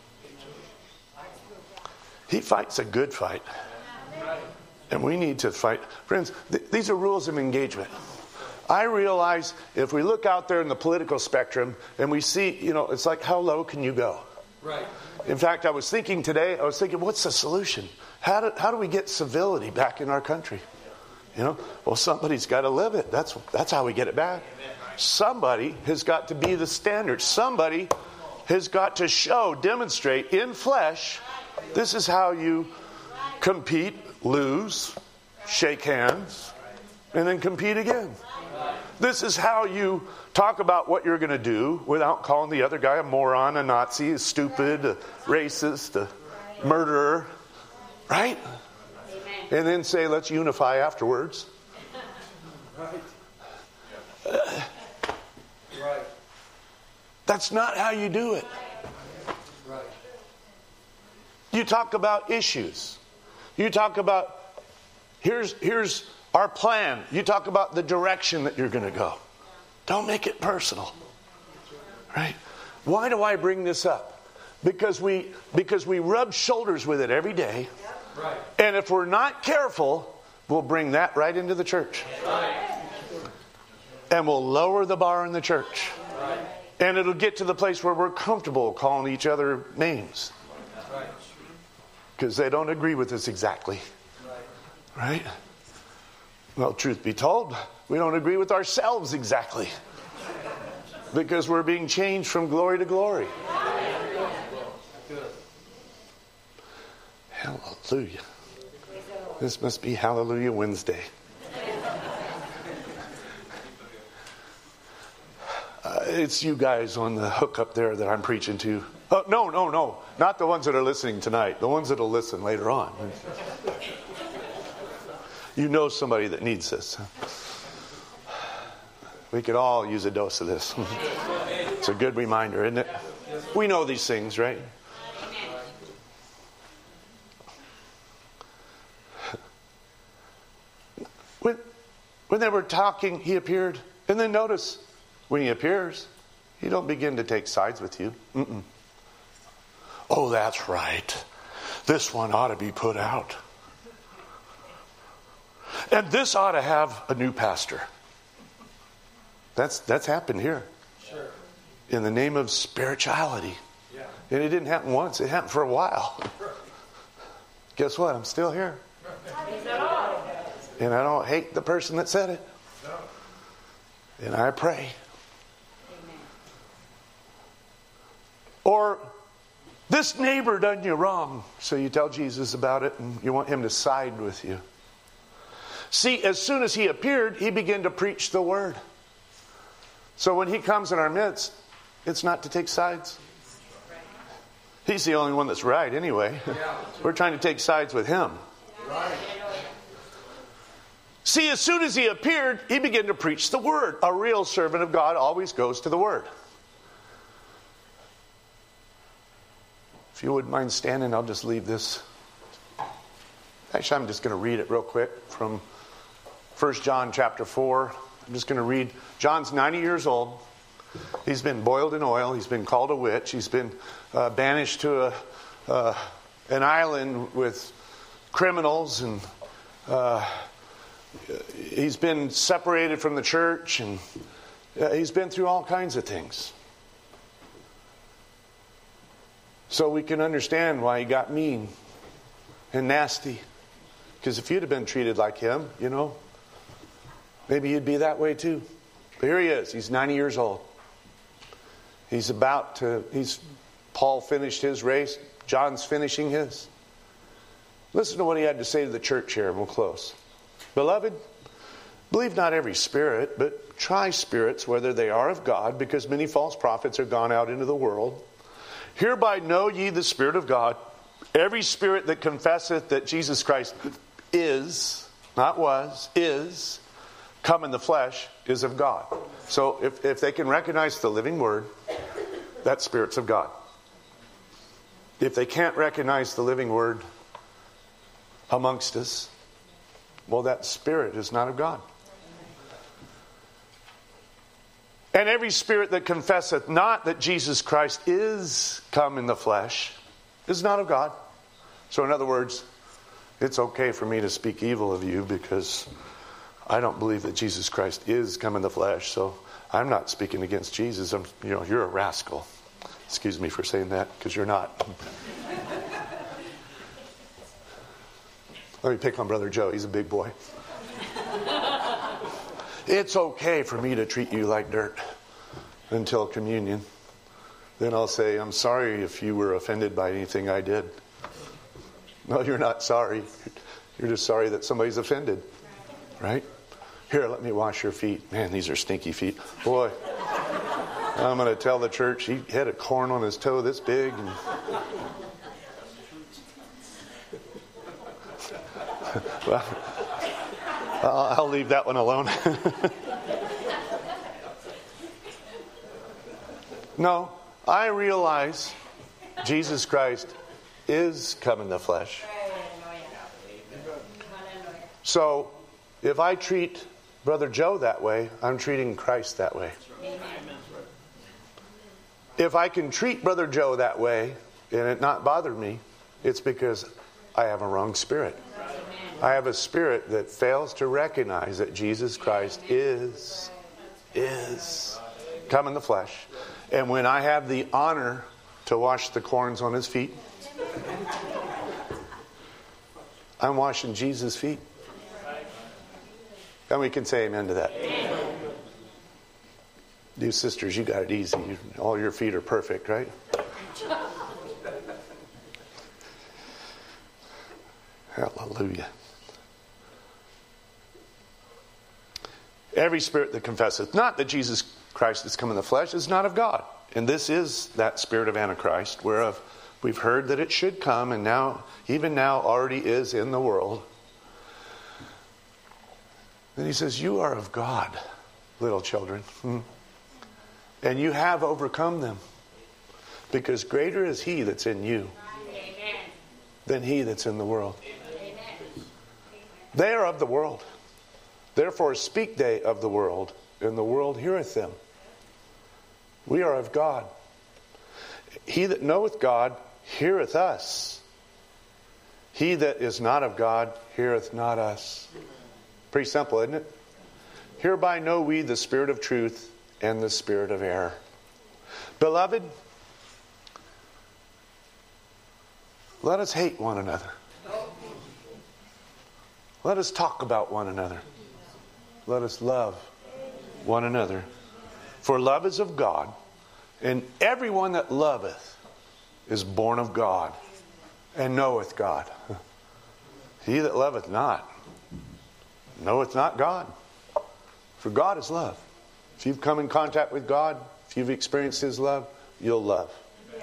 He fights a good fight. And we need to fight. Friends, th- these are rules of engagement. I realize if we look out there in the political spectrum and we see, you know, it's like, how low can you go? Right. In fact, I was thinking today, I was thinking, what's the solution? How do, how do we get civility back in our country? You know, well, somebody's got to live it. That's that's how we get it back. Somebody has got to be the standard. Somebody has got to show, demonstrate in flesh, this is how you compete, lose, shake hands, and then compete again. This is how you talk about what you're going to do without calling the other guy a moron, a Nazi, a stupid, a racist, a murderer. Right? And then say, let's unify afterwards. Right. Uh, Right. That's not how you do it. Right. You talk about issues. You talk about, here's here's our plan. You talk about the direction that you're going to go. Don't make it personal. Right? Why do I bring this up? Because we because we rub shoulders with it every day. Right. And if we're not careful, we'll bring that right into the church. Right. And we'll lower the bar in the church. Right. And it'll get to the place where we're comfortable calling each other names. Right. Because they don't agree with us exactly. Right. Right? Well, truth be told, we don't agree with ourselves exactly. Because we're being changed from glory to glory. Good. Hallelujah. This must be Hallelujah Wednesday. Uh, it's you guys on the hook up there that I'm preaching to. Oh, no, no, no. Not the ones that are listening tonight. The ones that will listen later on. You know somebody that needs this. We could all use a dose of this. It's a good reminder, isn't it? We know these things, right? When, when they were talking, he appeared. And then notice, when he appears, he don't begin to take sides with you. Mm-mm. Oh, that's right. This one ought to be put out. And this ought to have a new pastor. That's that's happened here. Sure. In the name of spirituality. Yeah. And it didn't happen once. It happened for a while. Guess what? I'm still here. And I don't hate the person that said it. No. And I pray. Or this neighbor done you wrong. So you tell Jesus about it and you want him to side with you. See, as soon as he appeared, he began to preach the word. So when he comes in our midst, it's not to take sides. He's the only one that's right anyway. Yeah. We're trying to take sides with him. Right. See, as soon as he appeared, he began to preach the word. A real servant of God always goes to the word. If you wouldn't mind standing, I'll just leave this. Actually, I'm just going to read it real quick from First John chapter four. I'm just going to read. John's ninety years old. He's been boiled in oil. He's been called a witch. He's been uh, banished to a, uh, an island with criminals. And uh, he's been separated from the church. And uh, he's been through all kinds of things. So we can understand why he got mean and nasty. Because if you'd have been treated like him, you know, maybe you'd be that way too. But here he is. He's ninety years old. He's about to, he's, Paul finished his race. John's finishing his. Listen to what he had to say to the church here and we'll close. Beloved, believe not every spirit, but try spirits whether they are of God, because many false prophets are gone out into the world. Hereby know ye the Spirit of God. Every spirit that confesseth that Jesus Christ is, not was, is, come in the flesh is of God. So if, if they can recognize the living Word, that Spirit's of God. If they can't recognize the living Word amongst us, well, that Spirit is not of God. And every spirit that confesseth not that Jesus Christ is come in the flesh is not of God. So in other words, it's okay for me to speak evil of you because I don't believe that Jesus Christ is come in the flesh. So I'm not speaking against Jesus. I'm, you know, you're a rascal. Excuse me for saying that, because you're not. Let me pick on Brother Joe. He's a big boy. It's okay for me to treat you like dirt until communion. Then I'll say, I'm sorry if you were offended by anything I did. No, you're not sorry. You're just sorry that somebody's offended. Right? Here, let me wash your feet. Man, these are stinky feet. Boy, I'm going to tell the church he had a corn on his toe this big. And well, I'll, I'll leave that one alone. No, I realize Jesus Christ is come in the flesh. So, if I treat Brother Joe that way, I'm treating Christ that way. If I can treat Brother Joe that way and it not bother me, it's because I have a wrong spirit. I have a spirit that fails to recognize that Jesus Christ is, is come in the flesh. And when I have the honor to wash the corns on his feet, I'm washing Jesus' feet. And we can say amen to that. You sisters, you got it easy. You, all your feet are perfect, right? Hallelujah. Every spirit that confesseth not that Jesus Christ is come in the flesh is not of God. And this is that spirit of Antichrist, whereof we've heard that it should come, and now, even now, already is in the world. Then he says, you are of God, little children. Hmm. And you have overcome them. Because greater is he that's in you than he that's in the world. They are of the world. Therefore speak they of the world, and the world heareth them. We are of God. He that knoweth God heareth us. He that is not of God heareth not us. Pretty simple, isn't it? Hereby know we the spirit of truth and the spirit of error. Beloved, let us hate one another. Let us talk about one another. Let us love one another. For love is of God, and everyone that loveth is born of God, and knoweth God. He that loveth not, knoweth not God. For God is love. If you've come in contact with God, if you've experienced his love, you'll love.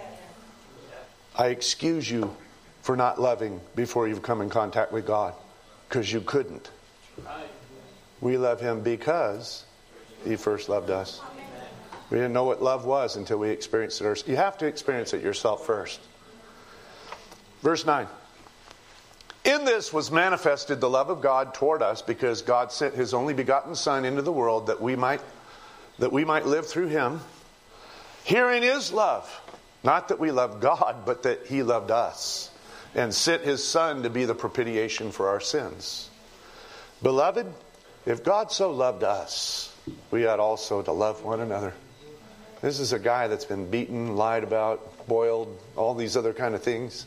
I excuse you for not loving before you've come in contact with God, because you couldn't. We love him because he first loved us. We didn't know what love was until we experienced it ourselves. You have to experience it yourself first. Verse nine. In this was manifested the love of God toward us, because God sent his only begotten Son into the world that we might that we might live through him. Herein is love. Not that we love God, but that he loved us and sent his Son to be the propitiation for our sins. Beloved, if God so loved us, we ought also to love one another. This is a guy that's been beaten, lied about, boiled, all these other kind of things.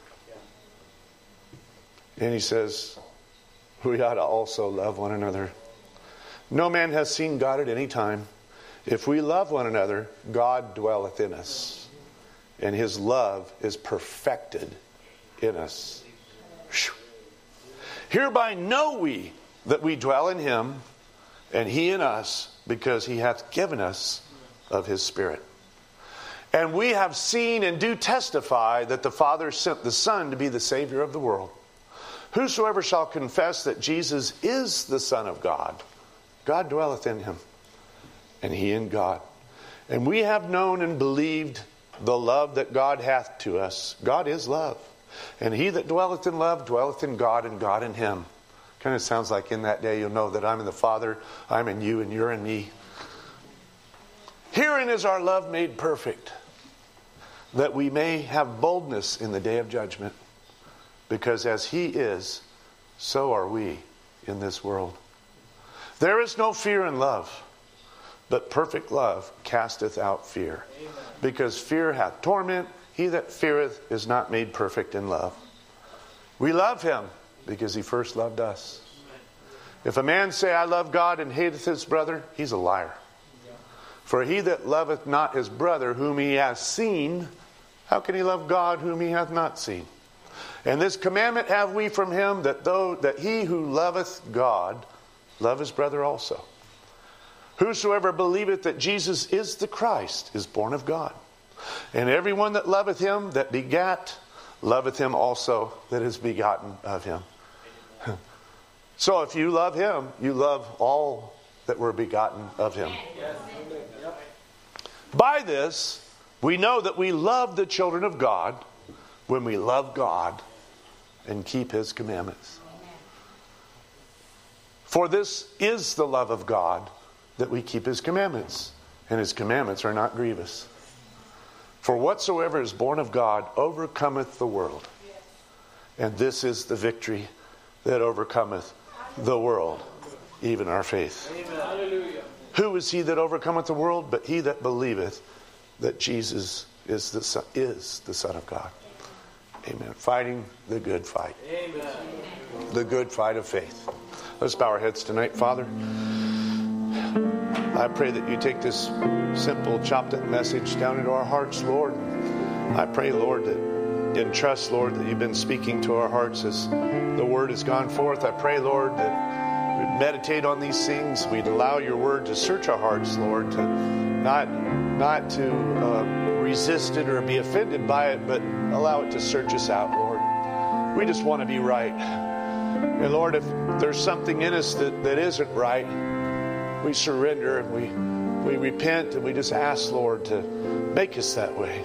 And he says, we ought to also love one another. No man has seen God at any time. If we love one another, God dwelleth in us, and his love is perfected in us. Whew. Hereby know we that we dwell in him, and he in us, because he hath given us of his Spirit. And we have seen and do testify that the Father sent the Son to be the Savior of the world. Whosoever shall confess that Jesus is the Son of God, God dwelleth in him, and he in God. And we have known and believed the love that God hath to us. God is love. And he that dwelleth in love dwelleth in God, and God in him. Kind of sounds like in that day you'll know that I'm in the Father, I'm in you, and you're in me. Herein is our love made perfect, that we may have boldness in the day of judgment. Because as he is, so are we in this world. There is no fear in love, but perfect love casteth out fear. Amen. Because fear hath torment. He that feareth is not made perfect in love. We love him because he first loved us. If a man say, I love God, and hateth his brother, he's a liar. For he that loveth not his brother whom he hath seen, how can he love God whom he hath not seen? And this commandment have we from him, that though that he who loveth God love his brother also. Whosoever believeth that Jesus is the Christ is born of God. And everyone that loveth him that begat, loveth him also that is begotten of him. So if you love him, you love all that were begotten of him. By this, we know that we love the children of God when we love God and keep his commandments. For this is the love of God, that we keep his commandments, and his commandments are not grievous. For whatsoever is born of God overcometh the world. And this is the victory that overcometh the world, even our faith. Amen. Who is he that overcometh the world? But he that believeth that Jesus is the Son, is the Son of God. Amen. Fighting the good fight. Amen. The good fight of faith. Let's bow our heads tonight, Father. I pray that you take this simple, chopped up message down into our hearts, Lord. I pray, Lord, that and trust, Lord, that you've been speaking to our hearts as the word has gone forth. I pray, Lord, that we'd meditate on these things. We'd allow your word to search our hearts, Lord, to not, not to uh, resist it or be offended by it, but allow it to search us out, Lord. We just want to be right. And Lord, if there's something in us that, that isn't right, we surrender and we, we repent and we just ask, Lord, to make us that way.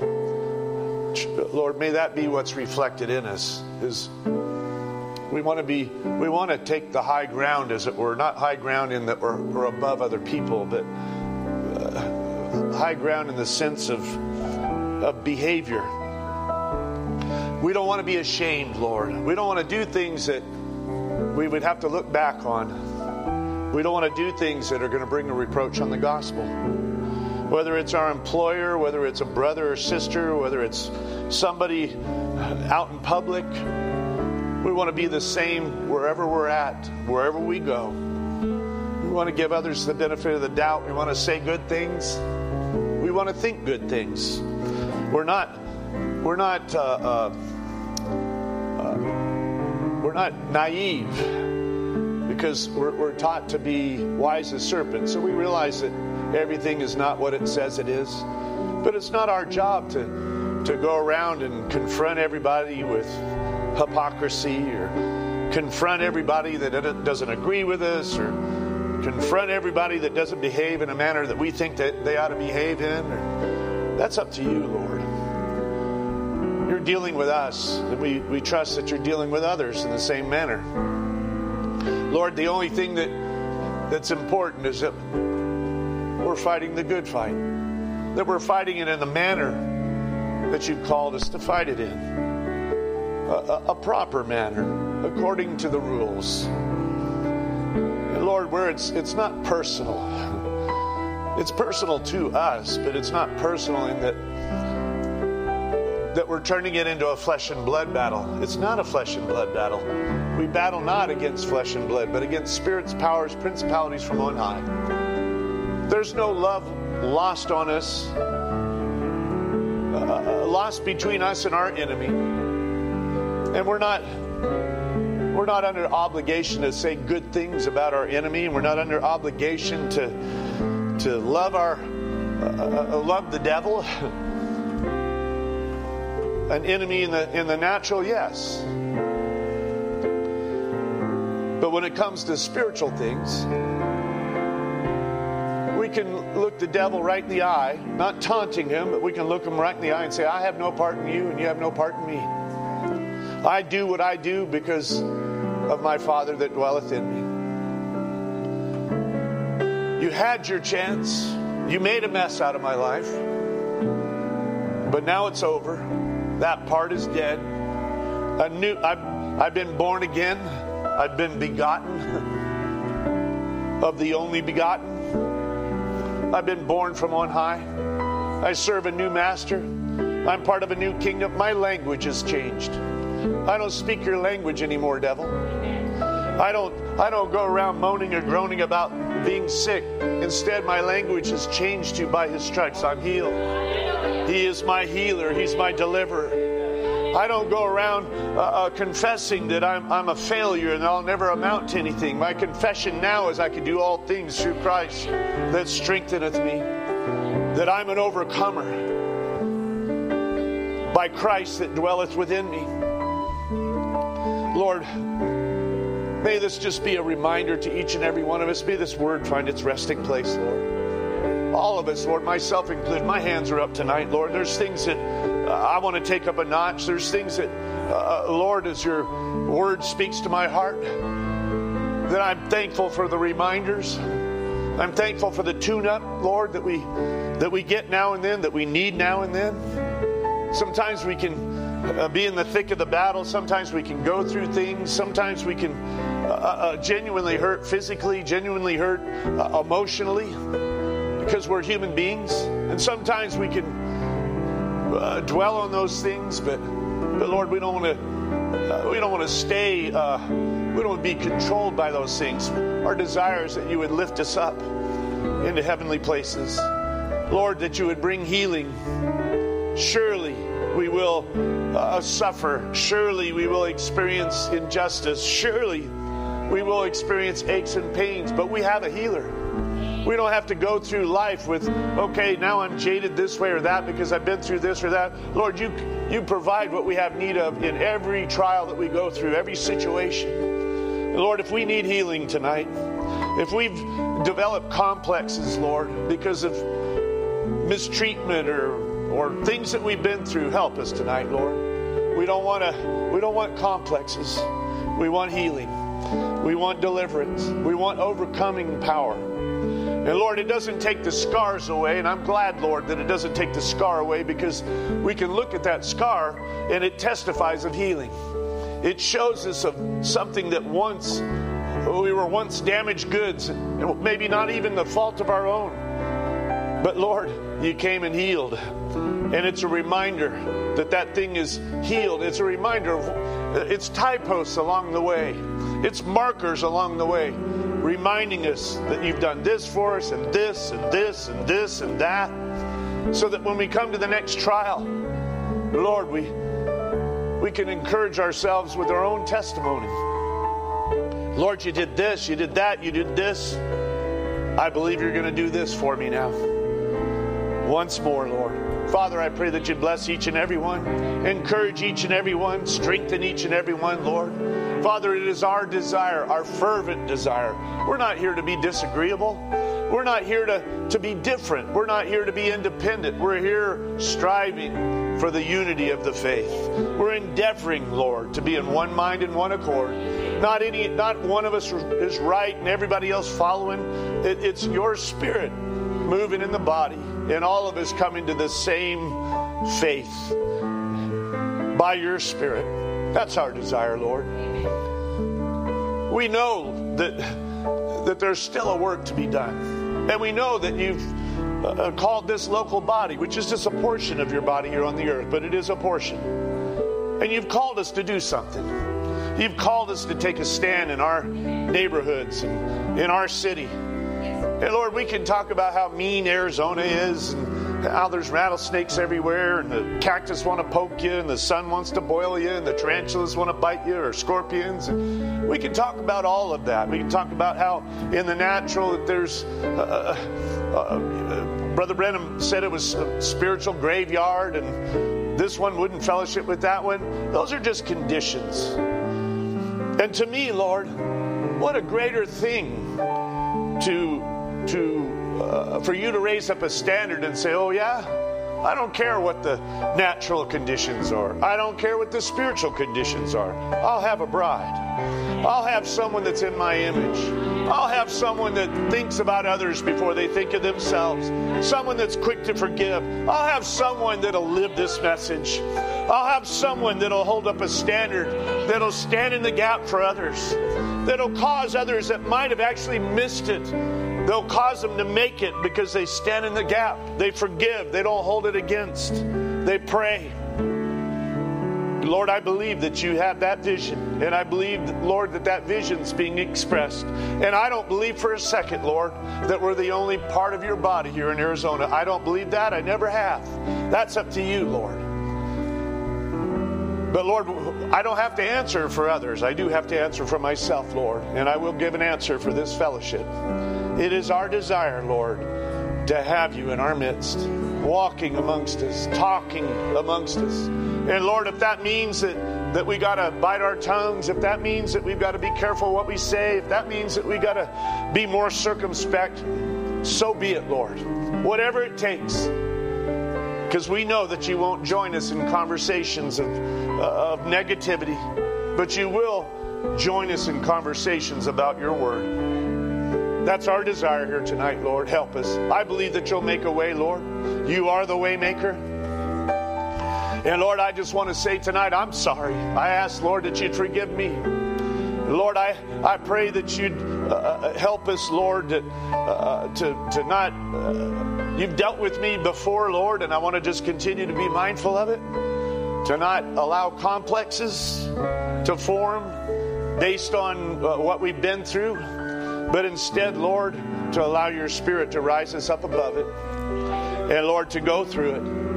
Lord, may that be what's reflected in us. Is we want to be, we want to take the high ground, as it were, not high ground in that we're, we're above other people, but uh, high ground in the sense of of behavior. We don't want to be ashamed, Lord. We don't want to do things that we would have to look back on. We don't want to do things that are going to bring a reproach on the gospel. Whether it's our employer, whether it's a brother or sister, whether it's somebody out in public, we want to be the same wherever we're at, wherever we go. We want to give others the benefit of the doubt. We want to say good things. We want to think good things. We're not, we're not, uh, uh, uh, we're not naive, because we're, we're taught to be wise as serpents. So we realize that everything is not what it says it is. But it's not our job to, to go around and confront everybody with hypocrisy, or confront everybody that doesn't agree with us, or confront everybody that doesn't behave in a manner that we think that they ought to behave in. Or, that's up to you, Lord. You're dealing with us, and we, we trust that you're dealing with others in the same manner. Lord, the only thing that that's important is that we're fighting the good fight. That we're fighting it in the manner that you've called us to fight it in. A, a, a proper manner, according to the rules. And Lord, where it's it's not personal. It's personal to us, but it's not personal in that that we're turning it into a flesh and blood battle. It's not a flesh and blood battle. We battle not against flesh and blood, but against spirits, powers, principalities from on high. There's no love lost on us, uh, lost between us and our enemy. And we're not we're not under obligation to say good things about our enemy. We're not under obligation to to love our uh, love the devil. An enemy in the in the natural, yes. But when it comes to spiritual things, we can look the devil right in the eye, not taunting him, but we can look him right in the eye and say, I have no part in you and you have no part in me. I do what I do because of my Father that dwelleth in me. You had your chance. You made a mess out of my life. But now it's over. That part is dead. A new, I've, I've been born again. I've been begotten of the only begotten. I've been born from on high. I serve a new master. I'm part of a new kingdom. My language has changed. I don't speak your language anymore, devil. I don't I don't go around moaning or groaning about being sick. Instead, my language has changed to by his stripes I'm healed. He is my healer. He's my deliverer. I don't go around uh, uh, confessing that I'm, I'm a failure and I'll never amount to anything. My confession now is I can do all things through Christ that strengtheneth me. That I'm an overcomer by Christ that dwelleth within me. Lord, may this just be a reminder to each and every one of us. May this word find its resting place, Lord. All of us, Lord, myself included. My hands are up tonight, Lord. There's things that uh, I want to take up a notch. There's things that, uh, Lord, as your word speaks to my heart, that I'm thankful for the reminders. I'm thankful for the tune-up, Lord, that we that we get now and then, that we need now and then. Sometimes we can uh, be in the thick of the battle. Sometimes we can go through things. Sometimes we can uh, uh, genuinely hurt physically, genuinely hurt uh, emotionally, because we're human beings. And sometimes we can uh, dwell on those things, but but Lord, we don't want to uh, we don't want to stay. Uh, we don't want to be controlled by those things. Our desire is that you would lift us up into heavenly places, Lord. That you would bring healing. Surely we will uh, suffer. Surely we will experience injustice. Surely we will experience aches and pains. But we have a healer. We don't have to go through life with, okay, now I'm jaded this way or that because I've been through this or that. Lord, you you provide what we have need of in every trial that we go through, every situation. Lord, if we need healing tonight, if we've developed complexes, Lord, because of mistreatment or or things that we've been through, help us tonight, Lord. We don't want to we don't want complexes. We want healing. We want deliverance. We want overcoming power. And Lord, it doesn't take the scars away, and I'm glad, Lord, that it doesn't take the scar away, because we can look at that scar and it testifies of healing. It shows us of something that once we were once damaged goods, and maybe not even the fault of our own. But Lord, you came and healed. And it's a reminder that that thing is healed. It's a reminder of, it's typeposts along the way. It's markers along the way, reminding us that you've done this for us and this and this and this and that. So that when we come to the next trial, Lord, we, we can encourage ourselves with our own testimony. Lord, you did this, you did that, you did this. I believe you're going to do this for me now. Once more, Lord. Father, I pray that you bless each and every one, encourage each and every one, strengthen each and every one, Lord. Father, it is our desire, our fervent desire. We're not here to be disagreeable. We're not here to, to be different. We're not here to be independent. We're here striving for the unity of the faith. We're endeavoring, Lord, to be in one mind and one accord. Not any, not one of us is right and everybody else following. It, it's your Spirit moving in the body, and all of us coming to the same faith by your Spirit. That's our desire, Lord. We know that that there's still a work to be done, and we know that you've uh, called this local body, which is just a portion of your body here on the earth, but it is a portion, and you've called us to do something. You've called us to take a stand in our neighborhoods and in our city. And Lord, we can talk about how mean Arizona is, and how there's rattlesnakes everywhere, and the cactus want to poke you, and the sun wants to boil you, and the tarantulas want to bite you, or scorpions. And we can talk about all of that. We can talk about how in the natural that there's, uh, uh, uh, Brother Brenham said it was a spiritual graveyard, and this one wouldn't fellowship with that one. Those are just conditions. And to me, Lord, what a greater thing to to uh, for you to raise up a standard and say, oh yeah, I don't care what the natural conditions are. I don't care what the spiritual conditions are. I'll have a bride. I'll have someone that's in my image. I'll have someone that thinks about others before they think of themselves. Someone that's quick to forgive. I'll have someone that'll live this message. I'll have someone that'll hold up a standard, that'll stand in the gap for others, that'll cause others that might have actually missed it. They'll cause them to make it because they stand in the gap. They forgive. They don't hold it against. They pray. Lord, I believe that you have that vision. And I believe, Lord, that that vision's being expressed. And I don't believe for a second, Lord, that we're the only part of your body here in Arizona. I don't believe that. I never have. That's up to you, Lord. But Lord, I don't have to answer for others. I do have to answer for myself, Lord. And I will give an answer for this fellowship. It is our desire, Lord, to have you in our midst, walking amongst us, talking amongst us. And Lord, if that means that, that we got to bite our tongues, if that means that we've got to be careful what we say, if that means that we got to be more circumspect, so be it, Lord. Whatever it takes. Because we know that you won't join us in conversations of, uh, of negativity, but you will join us in conversations about your word. That's our desire here tonight, Lord. Help us. I believe that you'll make a way, Lord. You are the way maker. And Lord, I just want to say tonight, I'm sorry. I ask, Lord, that you'd forgive me. Lord, I, I pray that you'd uh, help us, Lord, to, uh, to, to not... Uh, you've dealt with me before, Lord, and I want to just continue to be mindful of it. To not allow complexes to form based on uh, what we've been through. But instead, Lord, to allow your Spirit to rise us up above it. And Lord, to go through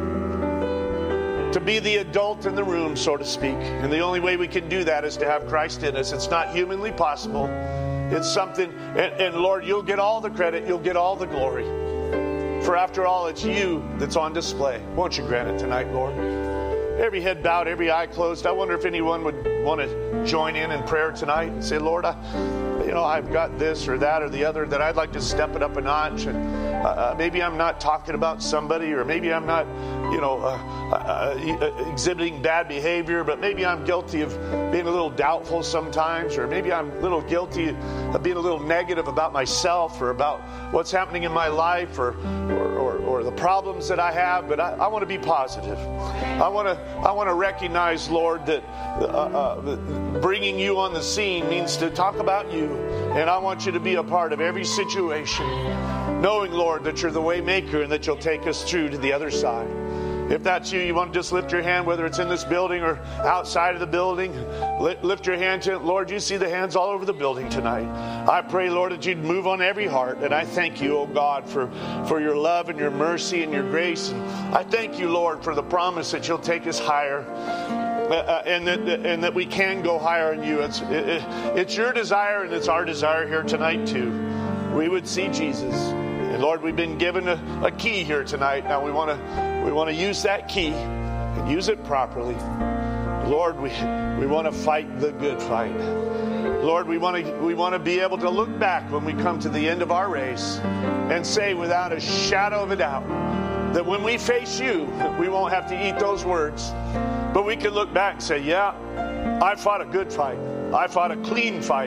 it. To be the adult in the room, so to speak. And the only way we can do that is to have Christ in us. It's not humanly possible. It's something, and, and Lord, you'll get all the credit. You'll get all the glory. For after all, it's you that's on display. Won't you grant it tonight, Lord? Every head bowed, every eye closed. I wonder if anyone would want to join in in prayer tonight and say, Lord, I... you know, I've got this or that or the other that I'd like to step it up a notch. And uh, maybe I'm not talking about somebody, or maybe I'm not, you know, uh, uh, exhibiting bad behavior, but maybe I'm guilty of being a little doubtful sometimes, or maybe I'm a little guilty of being a little negative about myself or about what's happening in my life, or or, or, or the problems that I have. But I, I want to be positive. I want to I want to recognize, Lord, that uh, uh, bringing you on the scene means to talk about you. And I want you to be a part of every situation, knowing, Lord, that you're the way maker and that you'll take us through to the other side. If that's you, you want to just lift your hand, whether it's in this building or outside of the building, lift your hand to it. Lord, you see the hands all over the building tonight. I pray, Lord, that you'd move on every heart. And I thank you, oh God, for, for your love and your mercy and your grace. And I thank you, Lord, for the promise that you'll take us higher. Uh, and that and that we can go higher in you. It's it, it's your desire, and it's our desire here tonight too. We would see Jesus, and Lord, we've been given a, a key here tonight. Now we want to we want to use that key and use it properly. Lord, we we want to fight the good fight. Lord, we want to we want to be able to look back when we come to the end of our race and say without a shadow of a doubt that when we face you, we won't have to eat those words. But we can look back and say, yeah, I fought a good fight. I fought a clean fight.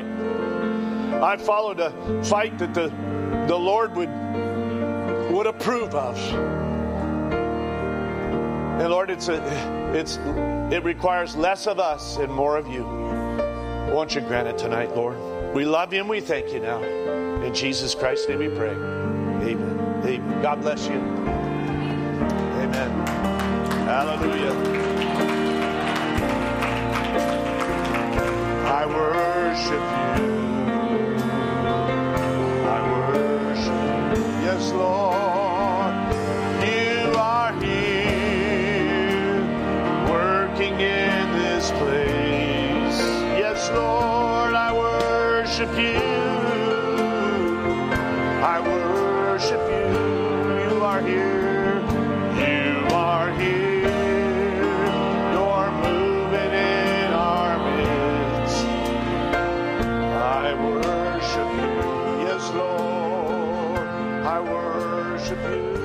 I followed a fight that the, the Lord would, would approve of. And Lord, it's a, it's it requires less of us and more of you. Won't you grant it tonight, Lord? We love you and we thank you now. In Jesus Christ's name we pray. Amen. Amen. God bless you. Amen. Hallelujah. I worship you. I worship you. Yes, Lord. You are here, working in this place. Yes, Lord, I worship you. I worship you. You are here. You are here. I worship you.